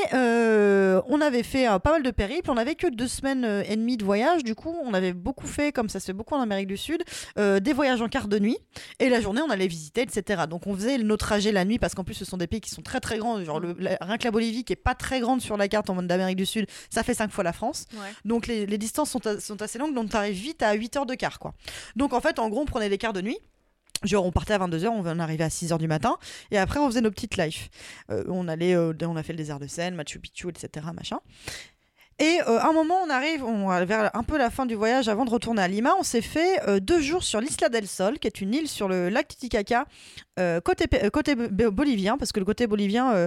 Speaker 3: on avait fait pas mal de périples. On n'avait que 2 semaines et demie de voyage. Du coup, on avait beaucoup fait, comme ça se fait beaucoup en Amérique du Sud, des voyages en quart de nuit. Et la journée, on allait visiter, etc. Donc, on faisait nos trajets la nuit parce qu'en plus, ce sont des pays qui sont très très grands. Genre, rien que la Bolivie, qui est pas très grande sur la carte en mode d'Amérique du Sud, ça fait 5 fois la France.
Speaker 2: Ouais.
Speaker 3: Donc, les distances sont assez longues. Donc, tu arrives vite à 8 heures de quart, quoi. Donc, en fait, en gros, on prenait les quarts de nuit. Genre on partait à 22h, on arrivait à 6h du matin et après on faisait nos petites lives. On a fait le désert de Seine, Machu Picchu, etc. machin. Et à un moment on arrive vers un peu la fin du voyage avant de retourner à Lima, on s'est fait 2 jours sur l'Isla del Sol, qui est une île sur le lac Titicaca, côté bolivien, parce que le côté bolivien,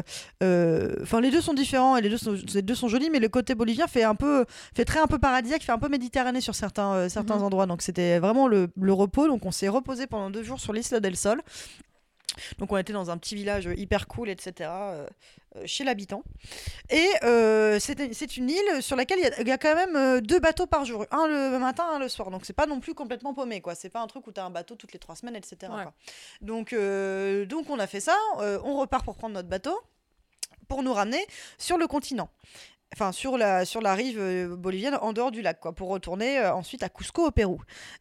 Speaker 3: les deux sont différents et les deux sont jolis, mais le côté bolivien fait un peu paradisiaque, fait un peu méditerranée sur certains endroits. Donc c'était vraiment le repos. Donc on s'est reposé pendant 2 jours sur l'Isla del Sol. Donc on était dans un petit village hyper cool, etc. Chez l'habitant. Et c'est une île sur laquelle il y a quand même 2 bateaux par jour. Un le matin, un le soir. Donc c'est pas non plus complètement paumé, quoi. C'est pas un truc où t'as un bateau toutes les 3 semaines, etc.
Speaker 2: Ouais.
Speaker 3: Quoi. Donc on a fait ça. On repart pour prendre notre bateau pour nous ramener sur le continent. Enfin, sur la rive bolivienne, en dehors du lac, quoi, pour retourner ensuite à Cusco, au Pérou.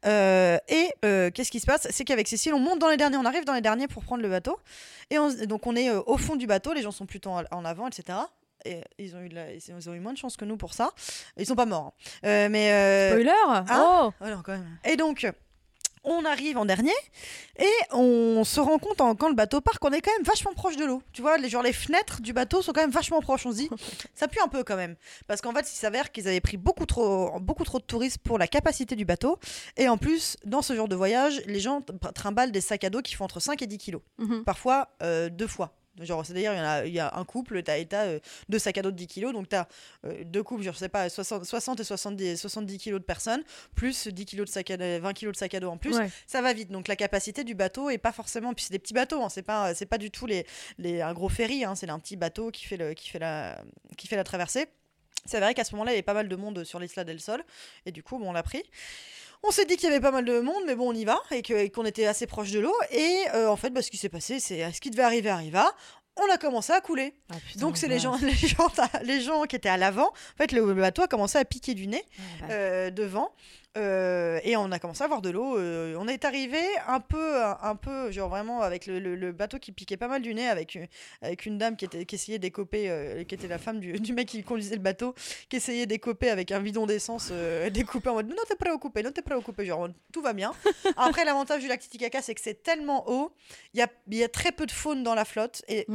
Speaker 3: Qu'est-ce qui se passe ? C'est qu'avec Cécile, on monte dans les derniers, on arrive dans les derniers pour prendre le bateau. Et donc, on est au fond du bateau, les gens sont plutôt en avant, etc. Et ils ont eu moins de chance que nous pour ça. Ils sont pas morts.
Speaker 2: Spoiler
Speaker 3: Oh non, quand même. Et donc... on arrive en dernier et on se rend compte quand le bateau part qu'on est quand même vachement proche de l'eau. Tu vois, les fenêtres du bateau sont quand même vachement proches. On se dit, ça pue un peu quand même. Parce qu'en fait, il s'avère qu'ils avaient pris beaucoup trop de touristes pour la capacité du bateau. Et en plus, dans ce genre de voyage, les gens trimballent des sacs à dos qui font entre 5 et 10 kilos. Parfois, 2 fois. Genre, c'est-à-dire, il y a un couple, t'as 2 sacs à dos de 10 kilos, donc t'as 2 couples, je sais pas, 60 et 70 kilos de personnes, plus 10 kilos de sac à dos, 20 kilos de sac à dos en plus, ça va vite. Donc la capacité du bateau est pas forcément, puis c'est des petits bateaux, hein, c'est pas du tout un gros ferry, hein, c'est un petit bateau qui fait la traversée. C'est vrai qu'à ce moment-là, il y avait pas mal de monde sur l'Isla del Sol, et du coup, on l'a pris. On s'est dit qu'il y avait pas mal de monde, mais bon, on y va, et qu'on était assez proche de l'eau. Et en fait, ce qui s'est passé, c'est ce qui devait arriver arriva. On a commencé à couler. Ah, putain, donc c'est les gens qui étaient à l'avant. En fait, le bateau a commencé à piquer du nez devant. Et on a commencé à avoir de l'eau. On est arrivé un peu, genre vraiment avec le bateau qui piquait pas mal du nez, avec une dame qui essayait d'écoper, qui était la femme du mec qui conduisait le bateau, qui essayait d'écoper avec un bidon d'essence découpé en mode non t'es préoccupé, genre tout va bien. Après, l'avantage du lac Titicaca, c'est que c'est tellement haut, il y a très peu de faune dans la flotte et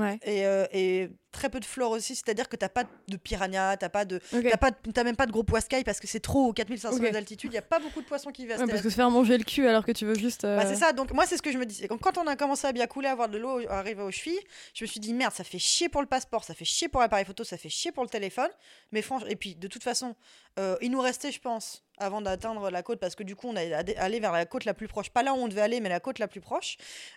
Speaker 3: très peu de flore aussi, c'est-à-dire que t'as pas de piranha, t'as même pas de gros poiscailles parce que c'est trop haut, 4500 mètres d'altitude, il y a pas beaucoup de poissons qui vivent à cette
Speaker 2: parce que se faire manger le cul alors que tu veux juste
Speaker 3: c'est ça. Donc moi c'est ce que je me dis, quand on a commencé à bien couler, à avoir de l'eau arriver aux chevilles, je me suis dit merde, ça fait chier pour le passeport, ça fait chier pour l'appareil photo, ça fait chier pour le téléphone, mais franchement, et puis de toute façon il nous restait, je pense, avant d'atteindre la côte, parce que du coup on est allé vers la côte la plus proche, pas là où on devait aller, mais la côte la plus proche.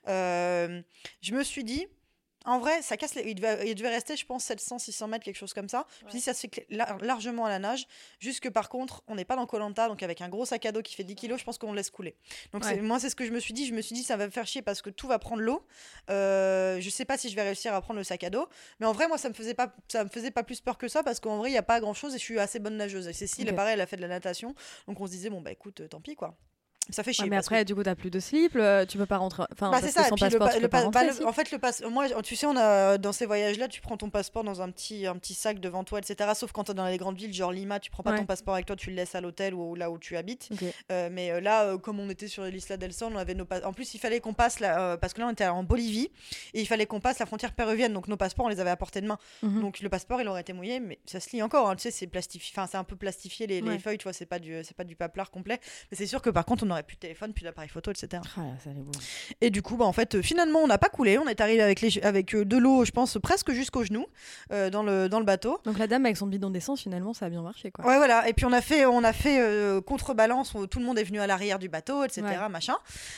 Speaker 3: Je me suis dit, en vrai, ça casse il devait rester, je pense, 700-600 mètres, quelque chose comme ça. Je me dis, ça se fait largement à la nage. Juste que par contre, on n'est pas dans Koh-Lanta, donc avec un gros sac à dos qui fait 10 kilos, je pense qu'on le laisse couler. Donc moi, c'est ce que je me suis dit. Je me suis dit, ça va me faire chier parce que tout va prendre l'eau. Je sais pas si je vais réussir à prendre le sac à dos. Mais en vrai, moi, ça me faisait pas plus peur que ça, parce qu'en vrai, il n'y a pas grand-chose et je suis assez bonne nageuse. Et Cécile, pareil, elle a fait de la natation. Donc on se disait, bon, bah écoute, tant pis, quoi. Ça fait chier.
Speaker 2: Mais après, du coup, t'as plus de slip, tu peux pas rentrer. Enfin,
Speaker 3: c'est ça.
Speaker 2: Sans passeport, tu peux pas rentrer,
Speaker 3: en fait, moi, tu sais, on a dans ces voyages-là, tu prends ton passeport dans un petit sac devant toi, etc. Sauf quand t'es dans les grandes villes, genre Lima, tu prends pas ton passeport avec toi, tu le laisses à l'hôtel ou là où tu habites. Mais là, comme on était sur l'Isla del Sol, on avait nos passeports. En plus, il fallait qu'on passe parce que là, on était en Bolivie et il fallait qu'on passe la frontière péruvienne. Donc nos passeports, on les avait à portée de main. Donc le passeport, il aurait été mouillé, mais ça se lit encore. Hein, tu sais, c'est plastifié. Enfin, c'est un peu plastifié les feuilles. Tu vois, c'est pas du paplard complet. Mais c'est sûr que par contre, on n'aurait plus de téléphone, plus d'appareil photo, etc. Et du coup, en fait, finalement, on n'a pas coulé. On est arrivé avec de l'eau, je pense, presque jusqu'aux genoux dans le bateau.
Speaker 2: Donc la dame avec son bidon d'essence, finalement, ça a bien marché, quoi.
Speaker 3: Ouais, voilà. Et puis on a fait contrebalance. Tout le monde est venu à l'arrière du bateau, etc. Machin.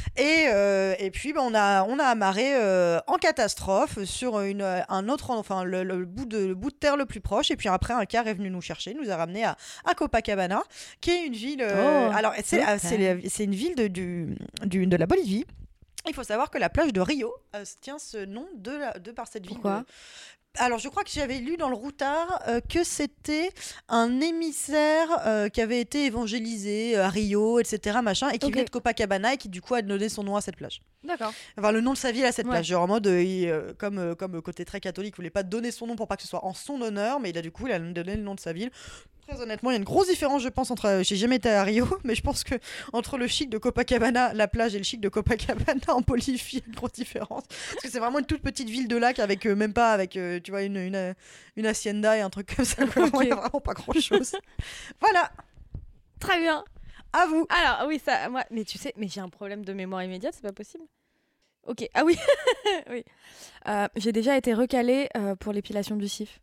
Speaker 3: Et puis, on a amarré en catastrophe sur un autre, enfin le bout de terre le plus proche. Et puis après, un car est venu nous chercher, nous a ramené à Copacabana, qui est une ville. Alors, c'est une ville de la Bolivie. Il faut savoir que la plage de Rio tient ce nom de par cette ville.
Speaker 2: Pourquoi ?
Speaker 3: Alors, je crois que j'avais lu dans le Routard que c'était un émissaire qui avait été évangélisé à Rio, etc., machin, et qui venait de Copacabana et qui, du coup, a donné son nom à cette plage.
Speaker 2: D'accord.
Speaker 3: Enfin, le nom de sa ville à cette plage. Genre en mode, comme côté très catholique, il voulait pas donner son nom pour pas que ce soit en son honneur, mais il a donné le nom de sa ville. Très honnêtement, il y a une grosse différence, je pense, entre. J'ai jamais été à Rio, mais je pense que entre le chic de Copacabana, la plage, et le chic de Copacabana en Bolivie, il y a une grosse différence. Parce que c'est vraiment une toute petite ville de lac avec même pas avec tu vois une hacienda et un truc comme ça. Il y a vraiment pas grand chose. Voilà.
Speaker 2: Très bien.
Speaker 3: À vous.
Speaker 2: Alors oui, ça, moi, mais tu sais, mais j'ai un problème de mémoire immédiate, c'est pas possible. Ok. Ah oui. Oui. J'ai déjà été recalée pour l'épilation du cif.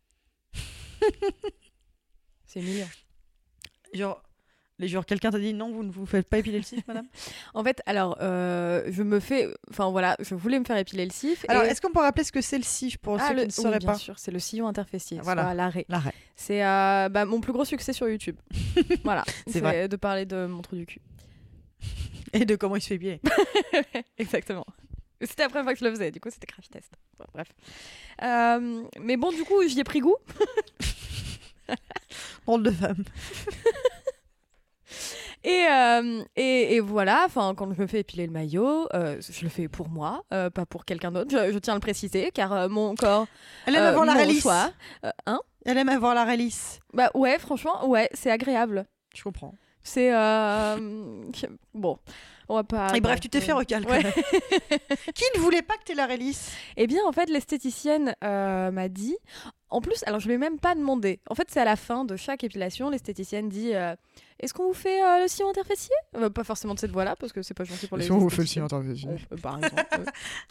Speaker 2: C'est mignon.
Speaker 3: Genre, quelqu'un t'a dit non, vous ne vous faites pas épiler le cif, madame ?
Speaker 2: En fait, alors, je voulais me faire épiler le cif.
Speaker 3: Alors, est-ce qu'on peut rappeler ce que c'est le cif pour ceux qui ne sauraient
Speaker 2: bien
Speaker 3: pas ?
Speaker 2: sûr, c'est le sillon interfessier,
Speaker 3: voilà,
Speaker 2: l'arrêt. C'est mon plus gros succès sur YouTube. Voilà, c'est vrai. De parler de mon trou du cul.
Speaker 3: Et de comment il se fait épiler.
Speaker 2: Exactement. C'était la première fois que je le faisais, du coup, c'était crash test. Bon, bref. Mais bon, du coup, j'y ai pris goût.
Speaker 3: Drôle de femme.
Speaker 2: Et voilà, quand je me fais épiler le maillot, je le fais pour moi, pas pour quelqu'un d'autre. Je tiens à le préciser, car mon corps.
Speaker 3: Elle aime avoir la relice.
Speaker 2: Elle
Speaker 3: aime avoir la relice.
Speaker 2: Bah ouais, franchement, ouais, c'est agréable.
Speaker 3: Je comprends.
Speaker 2: C'est bon. On va pas.
Speaker 3: Et bref, tu t'es fait recal. Ouais. Qui ne voulait pas que t'aies la relice ?
Speaker 2: Eh bien, en fait, l'esthéticienne m'a dit. En plus, alors je lui ai même pas demandé. En fait, c'est à la fin de chaque épilation, l'esthéticienne dit est-ce qu'on vous fait le sillon interfessier ? Pas forcément de cette voie-là, parce que c'est pas gentil pour les.
Speaker 3: Est-ce qu'on vous fait le sillon interfessier ?
Speaker 2: Par exemple.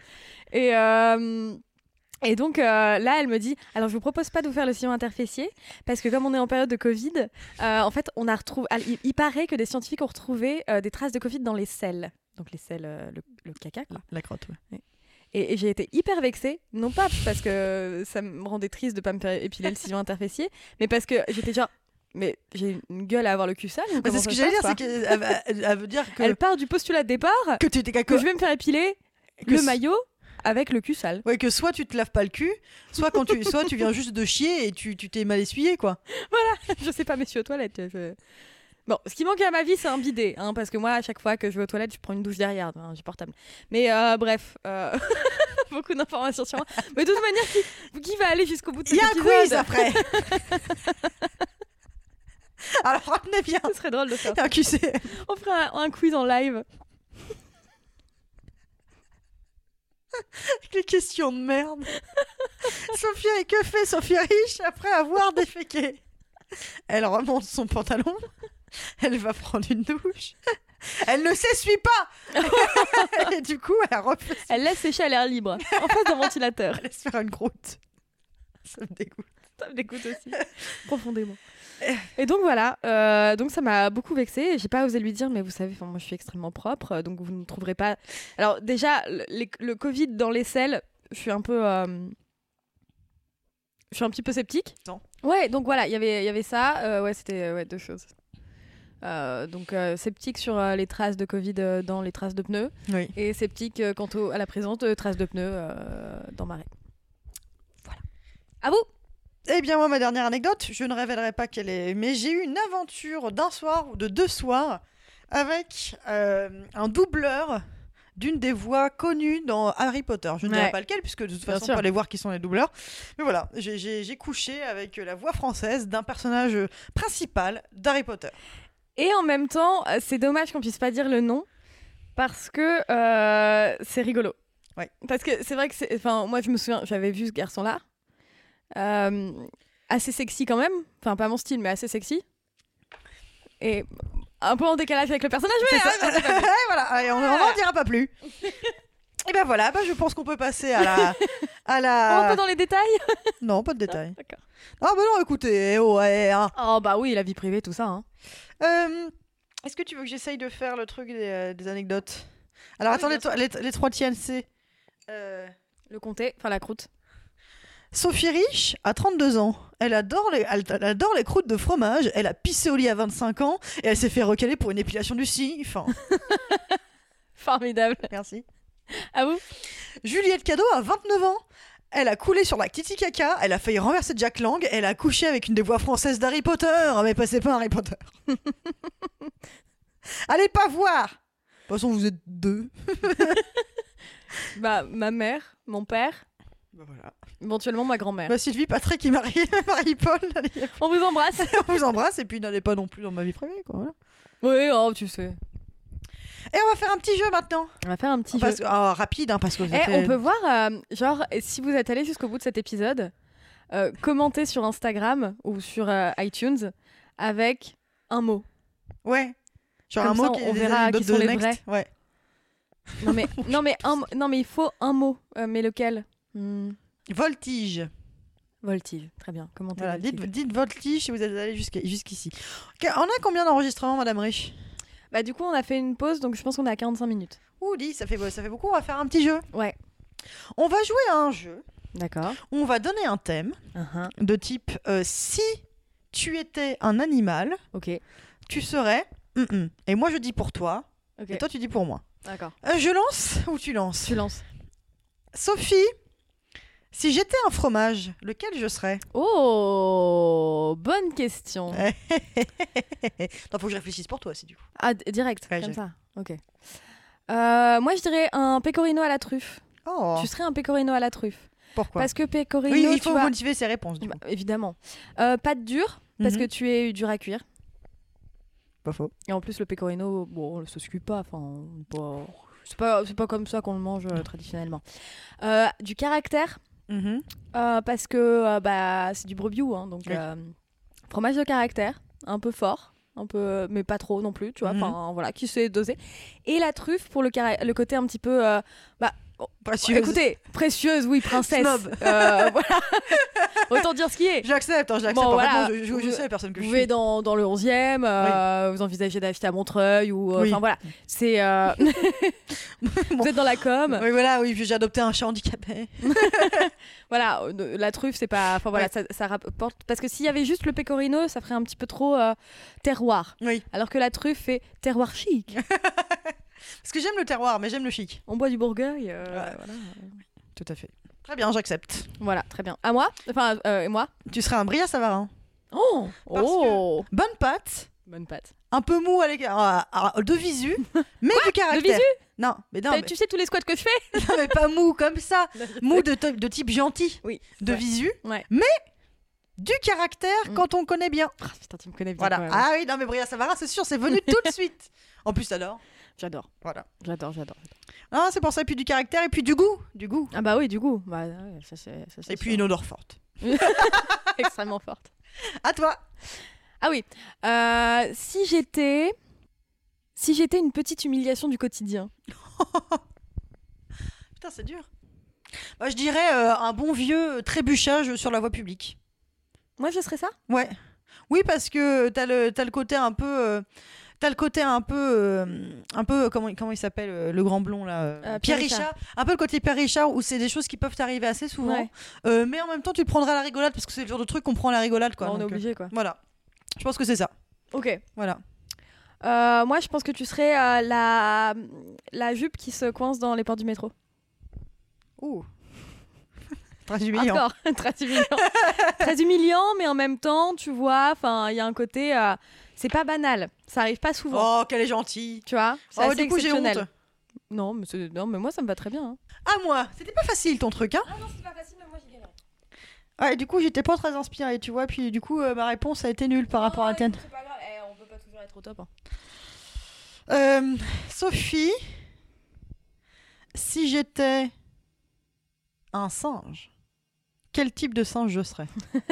Speaker 2: Et donc là, elle me dit alors je vous propose pas de vous faire le sillon interfessier parce que comme on est en période de Covid, en fait, on a retrouvé. Il paraît que des scientifiques ont retrouvé des traces de Covid dans les selles. Donc les selles, le caca, quoi.
Speaker 3: La crotte, ouais.
Speaker 2: Et j'ai été hyper vexée, non pas parce que ça me rendait triste de pas me faire épiler le sillon interfessier, mais parce que j'étais genre. Mais j'ai une gueule à avoir le cul sale.
Speaker 3: C'est ce que j'allais dire, c'est qu'elle veut dire que.
Speaker 2: Elle part du postulat de départ que je vais me faire épiler le maillot avec le cul sale.
Speaker 3: Ouais, que soit tu te laves pas le cul, soit tu viens juste de chier et tu t'es mal essuyé, quoi.
Speaker 2: Voilà, je sais pas, mais je suis aux toilettes. Bon, ce qui manque à ma vie, c'est un bidet, hein, parce que moi, à chaque fois que je vais aux toilettes, je prends une douche derrière, j'ai portable. Mais bref, beaucoup d'informations sur moi. Mais de toute manière, qui va aller jusqu'au bout de cet épisode ?
Speaker 3: Il y a un quiz après. Alors, retenez bien.
Speaker 2: Ce serait drôle de faire
Speaker 3: un QC.
Speaker 2: On ferait un quiz en live.
Speaker 3: Avec les questions de merde. Sophia, et que fait Sophie Riche après avoir déféqué ? Elle remonte son pantalon. Elle va prendre une douche. Elle ne s'essuie pas. Et du coup,
Speaker 2: elle laisse sécher à l'air libre, en face d'un ventilateur.
Speaker 3: Elle laisse faire une croûte. Ça me dégoûte.
Speaker 2: Ça me dégoûte aussi, profondément. Et donc voilà, donc ça m'a beaucoup vexée. J'ai pas osé lui dire, mais vous savez, moi je suis extrêmement propre, donc vous ne trouverez pas. Alors déjà, le Covid dans les selles, je suis un peu, je suis un petit peu sceptique.
Speaker 3: Non.
Speaker 2: Ouais, donc voilà, il y avait ça. Ouais, c'était deux choses. Donc sceptique sur les traces de Covid dans les traces de pneus,
Speaker 3: oui.
Speaker 2: Et sceptique quant à la présence de traces de pneus dans ma raie. Voilà. À vous.
Speaker 3: Eh bien moi, ma dernière anecdote, je ne révélerai pas quelle est, mais j'ai eu une aventure d'un soir ou de 2 soirs avec un doubleur d'une des voix connues dans Harry Potter. Je ne dirai pas lequel, puisque de toute façon, on peut aller voir qui sont les doubleurs. Mais voilà, j'ai couché avec la voix française d'un personnage principal d'Harry Potter.
Speaker 2: Et en même temps, c'est dommage qu'on puisse pas dire le nom, parce que c'est rigolo.
Speaker 3: Ouais.
Speaker 2: Parce que c'est vrai que moi je me souviens, j'avais vu ce garçon-là. Assez sexy quand même, enfin pas mon style mais assez sexy et un peu en décalage avec le personnage, mais
Speaker 3: voilà, allez, on n'en dira pas plus. Et ben voilà, je pense qu'on peut passer à la...
Speaker 2: On va pas dans les détails.
Speaker 3: Non, pas de détails.
Speaker 2: Ah, d'accord.
Speaker 3: Ah bah non, écoutez,
Speaker 2: oh bah oui, la vie privée, tout ça, hein.
Speaker 3: Est-ce que tu veux que j'essaye de faire le truc des anecdotes ? Alors attends, les 3 TNC.
Speaker 2: Le comté, enfin la croûte.
Speaker 3: Sophie Riche a 32 ans. Elle adore les croûtes de fromage. Elle a pissé au lit à 25 ans et elle s'est fait recaler pour une épilation du cif.
Speaker 2: Formidable.
Speaker 3: Merci.
Speaker 2: Ah bon?
Speaker 3: Juliette Cadeau a 29 ans. Elle a coulé sur la Titi Caca, elle a failli renverser Jack Lang, elle a couché avec une des voix françaises d'Harry Potter, mais c'est pas Harry Potter. Allez pas voir. De toute façon, vous êtes 2.
Speaker 2: Bah, ma mère, mon père,
Speaker 3: Bah voilà.
Speaker 2: éventuellement ma grand-mère.
Speaker 3: Bah Sylvie, Patrick et Marie-Paul, allez,
Speaker 2: On vous embrasse.
Speaker 3: on vous embrasse et puis n'allez pas non plus dans ma vie privée, quoi. Voilà.
Speaker 2: Oui, oh, tu sais.
Speaker 3: Et on va faire un petit jeu maintenant.
Speaker 2: On va faire un petit
Speaker 3: Parce
Speaker 2: jeu.
Speaker 3: rapide, hein, parce que ça fait...
Speaker 2: On peut voir, genre, si vous êtes allé jusqu'au bout de cet épisode, commentez sur Instagram ou sur iTunes avec un mot.
Speaker 3: Ouais. Genre
Speaker 2: Comme
Speaker 3: un
Speaker 2: ça,
Speaker 3: mot qui
Speaker 2: on verra qui sont les vrais.
Speaker 3: Ouais.
Speaker 2: Non mais il faut un mot. Mais lequel?
Speaker 3: Voltige.
Speaker 2: Voltige. Très bien. Commentez.
Speaker 3: Voilà,
Speaker 2: Voltige.
Speaker 3: dites voltige si vous êtes allé jusqu'ici. On a combien d'enregistrements, Madame Rich?
Speaker 2: Bah du coup, on a fait une pause, donc je pense qu'on est à 45 minutes.
Speaker 3: Ouh, dis, ça fait beaucoup. On va faire un petit jeu.
Speaker 2: Ouais.
Speaker 3: On va jouer à un jeu.
Speaker 2: D'accord.
Speaker 3: Où on va donner un thème de type si tu étais un animal,
Speaker 2: Ok.
Speaker 3: tu serais. Et moi, je dis pour toi.
Speaker 2: Ok.
Speaker 3: Et toi, tu dis pour moi.
Speaker 2: D'accord.
Speaker 3: Je lance ou tu lances?
Speaker 2: Tu lances.
Speaker 3: Sophie, si j'étais un fromage, lequel je serais?
Speaker 2: Oh, bonne question.
Speaker 3: Attends, faut que je réfléchisse pour toi aussi, du coup.
Speaker 2: Ah, direct,
Speaker 3: Ouais,
Speaker 2: comme ça. Ok. Moi, je dirais un pecorino à la truffe.
Speaker 3: Oh,
Speaker 2: Tu serais un pecorino à la truffe.
Speaker 3: pourquoi?
Speaker 2: Parce que pecorino,
Speaker 3: Oui, il
Speaker 2: tu
Speaker 3: faut
Speaker 2: vois...
Speaker 3: motiver ses réponses, du coup.
Speaker 2: Bah, évidemment. Pâte dure, parce que tu es dur à cuire.
Speaker 3: Pas faux.
Speaker 2: Et en plus, le pecorino, bon, ça se cuit pas. Enfin, c'est pas comme ça qu'on le mange traditionnellement. Du caractère, parce que c'est du brebis, hein, donc
Speaker 3: Oui.
Speaker 2: fromage de caractère, un peu fort, un peu, mais pas trop non plus, tu vois. Enfin, voilà, qui sait doser. Et la truffe pour le côté un petit peu,
Speaker 3: Précieuse.
Speaker 2: écoutez, précieuse, oui, princesse.
Speaker 3: Snob.
Speaker 2: Voilà. Autant dire ce qui est.
Speaker 3: J'accepte, je l'accepte
Speaker 2: Bon,
Speaker 3: parfaitement,
Speaker 2: voilà.
Speaker 3: je sais la personne que je
Speaker 2: Vous
Speaker 3: suis.
Speaker 2: vivez dans le 11e, vous envisagez d'acheter à Montreuil ou
Speaker 3: Oui.
Speaker 2: enfin voilà, c'est vous êtes dans la com.
Speaker 3: Oui, voilà, oui, j'ai adopté un chat handicapé.
Speaker 2: Voilà, la truffe c'est pas enfin voilà, ça rapporte parce que s'il y avait juste le pecorino, ça ferait un petit peu trop terroir.
Speaker 3: Oui.
Speaker 2: Alors que la truffe fait terroir chic.
Speaker 3: Parce que j'aime le terroir, mais j'aime le chic.
Speaker 2: On boit du Bourgueil voilà.
Speaker 3: Tout à fait. Très bien, j'accepte.
Speaker 2: Voilà, très bien. À moi? Enfin et moi?
Speaker 3: Tu serais un Bria Savarin.
Speaker 2: Oh.
Speaker 3: Parce que bonne pâte,
Speaker 2: Bonne pâte.
Speaker 3: un peu mou de visu, mais du caractère.
Speaker 2: De visu?
Speaker 3: Non, mais
Speaker 2: Tu sais tous les squats que je fais?
Speaker 3: non, mais pas mou comme ça. Mou de type gentil,
Speaker 2: Oui.
Speaker 3: de visu,
Speaker 2: Ouais.
Speaker 3: mais du caractère quand on connaît bien.
Speaker 2: Ah, putain, tu me connais bien.
Speaker 3: Voilà.
Speaker 2: quand même.
Speaker 3: Ah oui, non mais Bria Savarin, c'est sûr, c'est venu tout de suite. En plus, alors.
Speaker 2: J'adore.
Speaker 3: Voilà.
Speaker 2: J'adore.
Speaker 3: Non, c'est pour ça, et puis du caractère, et puis du goût. Du goût.
Speaker 2: Ah bah oui, du goût. Bah, ouais, ça, c'est
Speaker 3: Et puis une odeur forte.
Speaker 2: extrêmement forte.
Speaker 3: À toi.
Speaker 2: Ah oui. Si j'étais une petite humiliation du quotidien.
Speaker 3: Putain, c'est dur. Bah, je dirais un bon vieux trébuchage sur la voie publique.
Speaker 2: Moi, je serais ça.
Speaker 3: Ouais. Oui, parce que t'as le côté un peu... T'as le côté un peu comment il s'appelle le grand blond là
Speaker 2: Pierre
Speaker 3: Richard. Un peu le côté Pierre Richard où c'est des choses qui peuvent t'arriver assez souvent.
Speaker 2: Ouais.
Speaker 3: Mais en même temps tu le prendras à la rigolade parce que c'est le genre de truc qu'on prend à la rigolade quoi.
Speaker 2: On est
Speaker 3: Donc,
Speaker 2: obligé quoi.
Speaker 3: voilà. Je pense que c'est ça.
Speaker 2: Ok.
Speaker 3: Voilà.
Speaker 2: Moi, je pense que tu serais la jupe qui se coince dans les portes du métro.
Speaker 3: Ouh. Très humiliant.
Speaker 2: Hardcore. Très humiliant. Très humiliant, mais en même temps, tu vois, enfin, il y a un côté, c'est pas banal. Ça arrive pas souvent.
Speaker 3: Oh, qu'elle est gentille.
Speaker 2: Tu vois. C'est assez
Speaker 3: Du coup j'ai
Speaker 2: exceptionnel.
Speaker 3: honte.
Speaker 2: Non, mais moi, ça me va très bien. Hein.
Speaker 3: À moi. C'était pas facile ton truc hein.
Speaker 2: Ah non, c'est pas facile, mais moi, j'y galère.
Speaker 3: Ouais, du coup j'étais pas très inspirée tu vois puis du coup ma réponse a été nulle par rapport à tienne.
Speaker 2: C'est pas grave, on peut pas toujours être au top. Hein.
Speaker 3: Sophie, si j'étais un singe, quel type de singe je serais?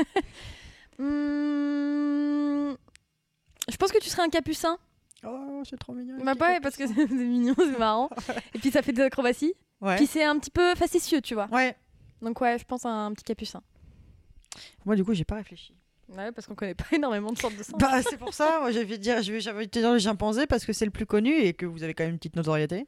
Speaker 2: Je pense que tu serais un capucin.
Speaker 3: Oh, c'est trop mignon.
Speaker 2: Bah ouais, parce que c'est mignon, c'est marrant. Et puis ça fait des acrobaties.
Speaker 3: Ouais.
Speaker 2: Puis c'est un petit peu facétieux, tu vois.
Speaker 3: Ouais.
Speaker 2: Donc ouais, je pense à un petit capucin.
Speaker 3: Moi, du coup, j'ai pas réfléchi.
Speaker 2: Ouais, parce qu'on connaît pas énormément de sortes de singes.
Speaker 3: Bah, c'est pour ça. Moi, j'avais te dire le chimpanzé parce que c'est le plus connu et que vous avez quand même une petite notoriété.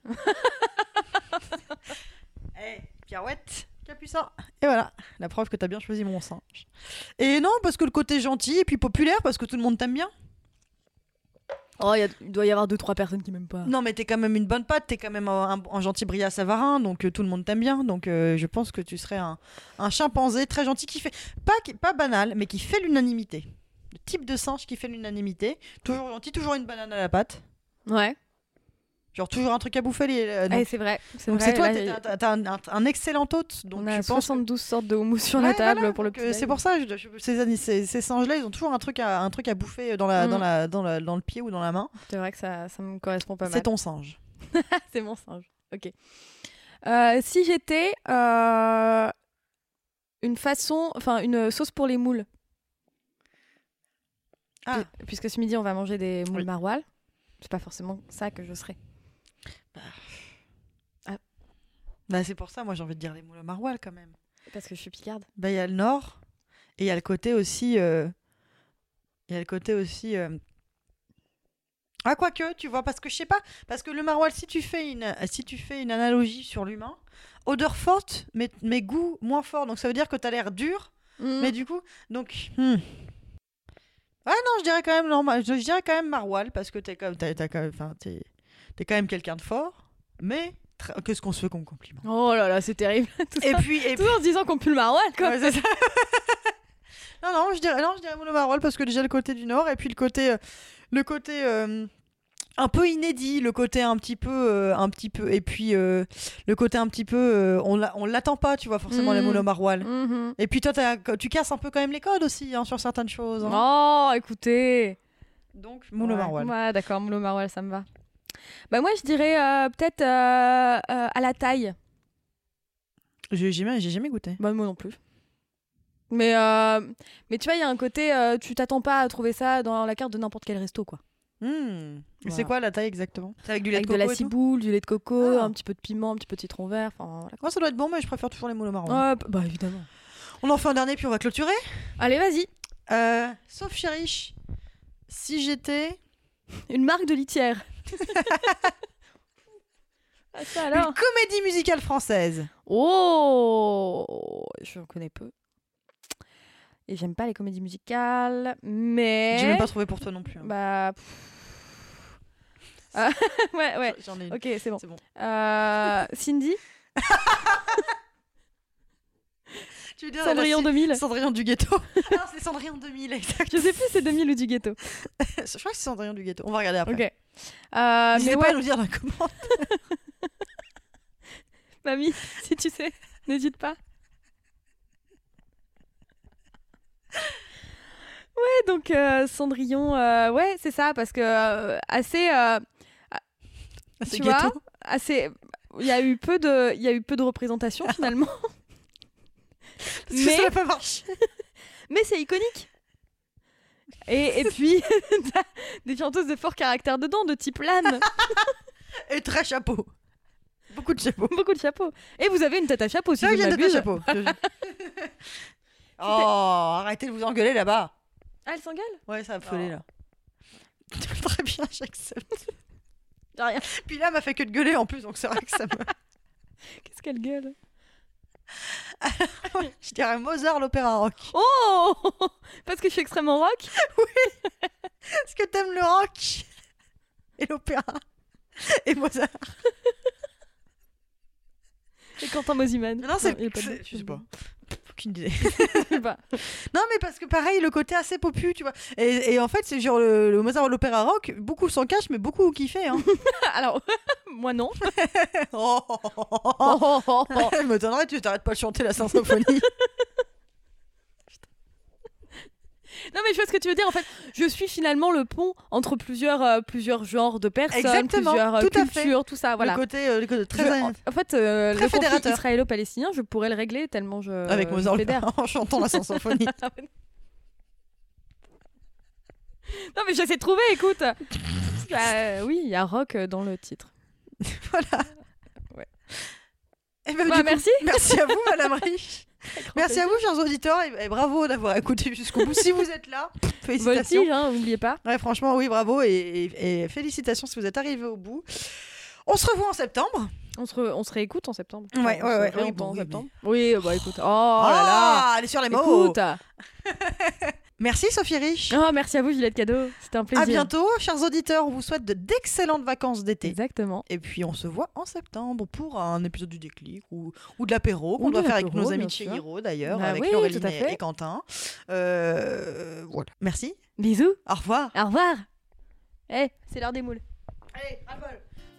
Speaker 3: Hey, Pirouette, capucin. Et voilà, la preuve que t'as bien choisi mon singe. Et non, parce que le côté gentil et puis populaire parce que tout le monde t'aime bien.
Speaker 2: Oh, il doit y avoir 2-3 personnes qui m'aiment pas.
Speaker 3: Non, mais t'es quand même une bonne patte, t'es quand même un gentil Bria Savarin, donc tout le monde t'aime bien. Donc je pense que tu serais un chimpanzé très gentil qui fait. Pas banal, mais qui fait l'unanimité. Le type de singe qui fait l'unanimité. Toujours gentil, toujours une banane à la patte.
Speaker 2: Ouais.
Speaker 3: Genre toujours un truc à bouffer. Donc,
Speaker 2: c'est vrai.
Speaker 3: donc
Speaker 2: vrai,
Speaker 3: c'est toi,
Speaker 2: là,
Speaker 3: t'as un excellent hôte. Donc
Speaker 2: on a
Speaker 3: je pense
Speaker 2: 72 sortes de houmous sur la table
Speaker 3: voilà,
Speaker 2: pour le
Speaker 3: donc,
Speaker 2: petit.
Speaker 3: c'est pour ça, ces singes-là, ils ont toujours un truc à bouffer dans le pied ou dans la main.
Speaker 2: C'est vrai que ça me correspond pas mal.
Speaker 3: C'est ton singe.
Speaker 2: C'est mon singe. Ok. Si j'étais une sauce pour les moules.
Speaker 3: Ah.
Speaker 2: Puisque ce midi on va manger des moules
Speaker 3: Oui.
Speaker 2: maroilles, c'est pas forcément ça que je serais.
Speaker 3: Bah, c'est pour ça, moi j'ai envie de dire les moules au maroilles quand même.
Speaker 2: Parce que je suis picarde.
Speaker 3: Bah, il y a le nord et il y a le côté aussi. Ah, quoique, tu vois, parce que je sais pas, parce que le maroilles, si tu fais une analogie sur l'humain, odeur forte, mais goût moins fort, donc ça veut dire que t'as l'air dur, mais du coup, donc. Ah non, je dirais quand même normal, je dirais quand même maroilles, parce que t'es quand même quelqu'un de fort, mais qu'est-ce qu'on se fait comme compliment.
Speaker 2: Oh là là, c'est terrible.
Speaker 3: Et puis
Speaker 2: tout en se disant qu'on pue le maroilles, quoi.
Speaker 3: Ouais, c'est ça. non, je dirais moule au maroilles parce que déjà le côté du nord et puis le côté un peu inédit, le côté un petit peu et puis le côté un petit peu on l'attend pas, tu vois, forcément les moules au maroilles. Et puis toi tu casses un peu quand même les codes aussi hein, sur certaines choses. Hein.
Speaker 2: Oh, écoutez.
Speaker 3: Donc moule au maroilles.
Speaker 2: Ouais, d'accord, moule au maroilles, ça me va. Bah moi je dirais peut-être à la taille.
Speaker 3: J'ai jamais goûté.
Speaker 2: Bah moi non plus. Mais tu vois, il y a un côté, tu t'attends pas à trouver ça dans la carte de n'importe quel resto, quoi.
Speaker 3: Voilà. C'est quoi la taille exactement? C'est avec du lait
Speaker 2: avec
Speaker 3: de coco
Speaker 2: de la ciboule, du lait de coco,
Speaker 3: Ah.
Speaker 2: un petit peu de piment, un petit peu de citron vert. Voilà.
Speaker 3: Moi ça doit être bon, mais je préfère toujours les moules au maroilles.
Speaker 2: Bah évidemment.
Speaker 3: On en fait un dernier puis on va clôturer.
Speaker 2: Allez, vas-y.
Speaker 3: Sauf Chériche, si j'étais
Speaker 2: Une marque de litière. Ah, ça alors.
Speaker 3: une comédie musicale française.
Speaker 2: Oh, je en connais peu. Et j'aime pas les comédies musicales, mais...
Speaker 3: J'ai même pas trouvé pour toi non plus. Hein.
Speaker 2: Bah... ouais.
Speaker 3: J'en ai une.
Speaker 2: Ok, c'est bon.
Speaker 3: C'est bon.
Speaker 2: Cindy.
Speaker 3: Tu veux dire
Speaker 2: Cendrillon 2000.
Speaker 3: Cendrillon du ghetto. Ah, c'est Cendrillon 2000, exact.
Speaker 2: Je sais plus si c'est 2000 ou du ghetto.
Speaker 3: Je crois que c'est Cendrillon du ghetto. On va regarder après.
Speaker 2: Ok.
Speaker 3: N'hésitez
Speaker 2: Mais
Speaker 3: pas à
Speaker 2: ouais,
Speaker 3: nous dire dans les commentaires.
Speaker 2: mamie, si tu sais, n'hésite pas. Ouais, donc Cendrillon, ouais, c'est ça, parce que assez...
Speaker 3: C'est
Speaker 2: tu
Speaker 3: ghetto.
Speaker 2: vois, assez... Il y a eu peu de représentation finalement.
Speaker 3: Parce que ça n'a pas marché.
Speaker 2: Mais c'est iconique. Et puis, t'as des chanteuses de fort caractère dedans, de type Lame.
Speaker 3: Et très chapeau. Beaucoup de chapeaux.
Speaker 2: Beaucoup de chapeaux. Et vous avez une tête à chapeau, si
Speaker 3: Ça,
Speaker 2: je
Speaker 3: il y a
Speaker 2: ne
Speaker 3: de
Speaker 2: m'abuse.
Speaker 3: chapeaux. Oh, arrêtez de vous engueuler là-bas.
Speaker 2: Ah, elle s'engueule?
Speaker 3: Ouais, ça a folé là. Très bien, j'accepte.
Speaker 2: Y'a rien.
Speaker 3: Puis là, elle m'a fait que de gueuler en plus, donc c'est vrai que ça me.
Speaker 2: Qu'est-ce qu'elle gueule?
Speaker 3: Je dirais Mozart, l'opéra rock.
Speaker 2: Oh! Parce que je suis extrêmement rock.
Speaker 3: Est-ce que t'aimes le rock et l'opéra et Mozart?
Speaker 2: Et Quentin Mosiman.
Speaker 3: Non, c'est.
Speaker 2: il est pas dedans.
Speaker 3: Je sais pas. Aucune idée.
Speaker 2: Je sais pas.
Speaker 3: Non, mais parce que pareil, le côté assez popu, tu vois. Et en fait, c'est genre le Mozart, l'opéra rock, beaucoup s'en cachent, mais beaucoup kiffaient. Hein.
Speaker 2: Alors, moi non.
Speaker 3: Oh. Elle m'étonnerait, tu t'arrêtes pas de chanter la symphonie.
Speaker 2: Non, mais je vois ce que tu veux dire. En fait, je suis finalement le pont entre plusieurs genres de personnes,
Speaker 3: Exactement,
Speaker 2: plusieurs
Speaker 3: tout à fait.
Speaker 2: cultures, tout ça. Voilà.
Speaker 3: Le côté très.
Speaker 2: En fait, le conflit
Speaker 3: fédérateur.
Speaker 2: israélo-palestinien, je pourrais le régler tellement je
Speaker 3: Avec Mozart,
Speaker 2: fédère.
Speaker 3: en chantant la symphonie.
Speaker 2: Non, mais j'essaie de trouver, écoute. Oui, il y a rock dans le titre.
Speaker 3: Voilà.
Speaker 2: Ouais.
Speaker 3: Et ben,
Speaker 2: Bah,
Speaker 3: du coup,
Speaker 2: merci.
Speaker 3: Merci à vous, Madame Rich. Merci à vous, chers auditeurs, et bravo d'avoir écouté jusqu'au bout. Si vous êtes là, félicitations.
Speaker 2: Voltige, hein, n'oubliez pas.
Speaker 3: Ouais, franchement, oui, bravo et félicitations si vous êtes arrivés au bout. On se revoit en septembre.
Speaker 2: On se réécoute en septembre.
Speaker 3: Ouais,
Speaker 2: On
Speaker 3: ouais,
Speaker 2: se
Speaker 3: ouais,
Speaker 2: réentend
Speaker 3: oui,
Speaker 2: en
Speaker 3: bon,
Speaker 2: septembre. Oui, bah écoute. Oh là là.
Speaker 3: Allez sur les mots.
Speaker 2: Écoute.
Speaker 3: Merci Sophie Rich.
Speaker 2: Oh, merci à vous Juliette Cadeau, c'était un plaisir.
Speaker 3: À bientôt, chers auditeurs. On vous souhaite d'excellentes vacances d'été.
Speaker 2: Exactement.
Speaker 3: Et puis on se voit en septembre pour un épisode du déclic ou de l'apéro qu'on doit faire avec nos amis de chez Hiro d'ailleurs, avec Laureline et Quentin. Voilà. Merci.
Speaker 2: Bisous.
Speaker 3: Au revoir.
Speaker 2: Au revoir. C'est l'heure des moules.
Speaker 3: Allez, à vol.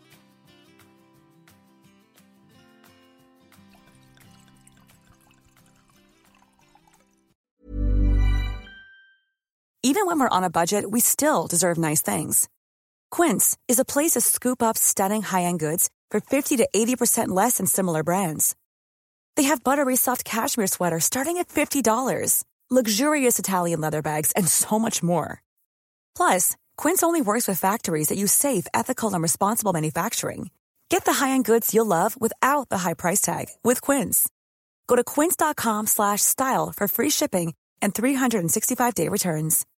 Speaker 4: Even when we're on a budget, we still deserve nice things. Quince is a place to scoop up stunning high-end goods for 50 to 80% less than similar brands. They have buttery soft cashmere sweaters starting at $50, luxurious Italian leather bags, and so much more. Plus, Quince only works with factories that use safe, ethical, and responsible manufacturing. Get the high-end goods you'll love without the high price tag with Quince. Go to quince.com/style for free shipping and 365-day returns.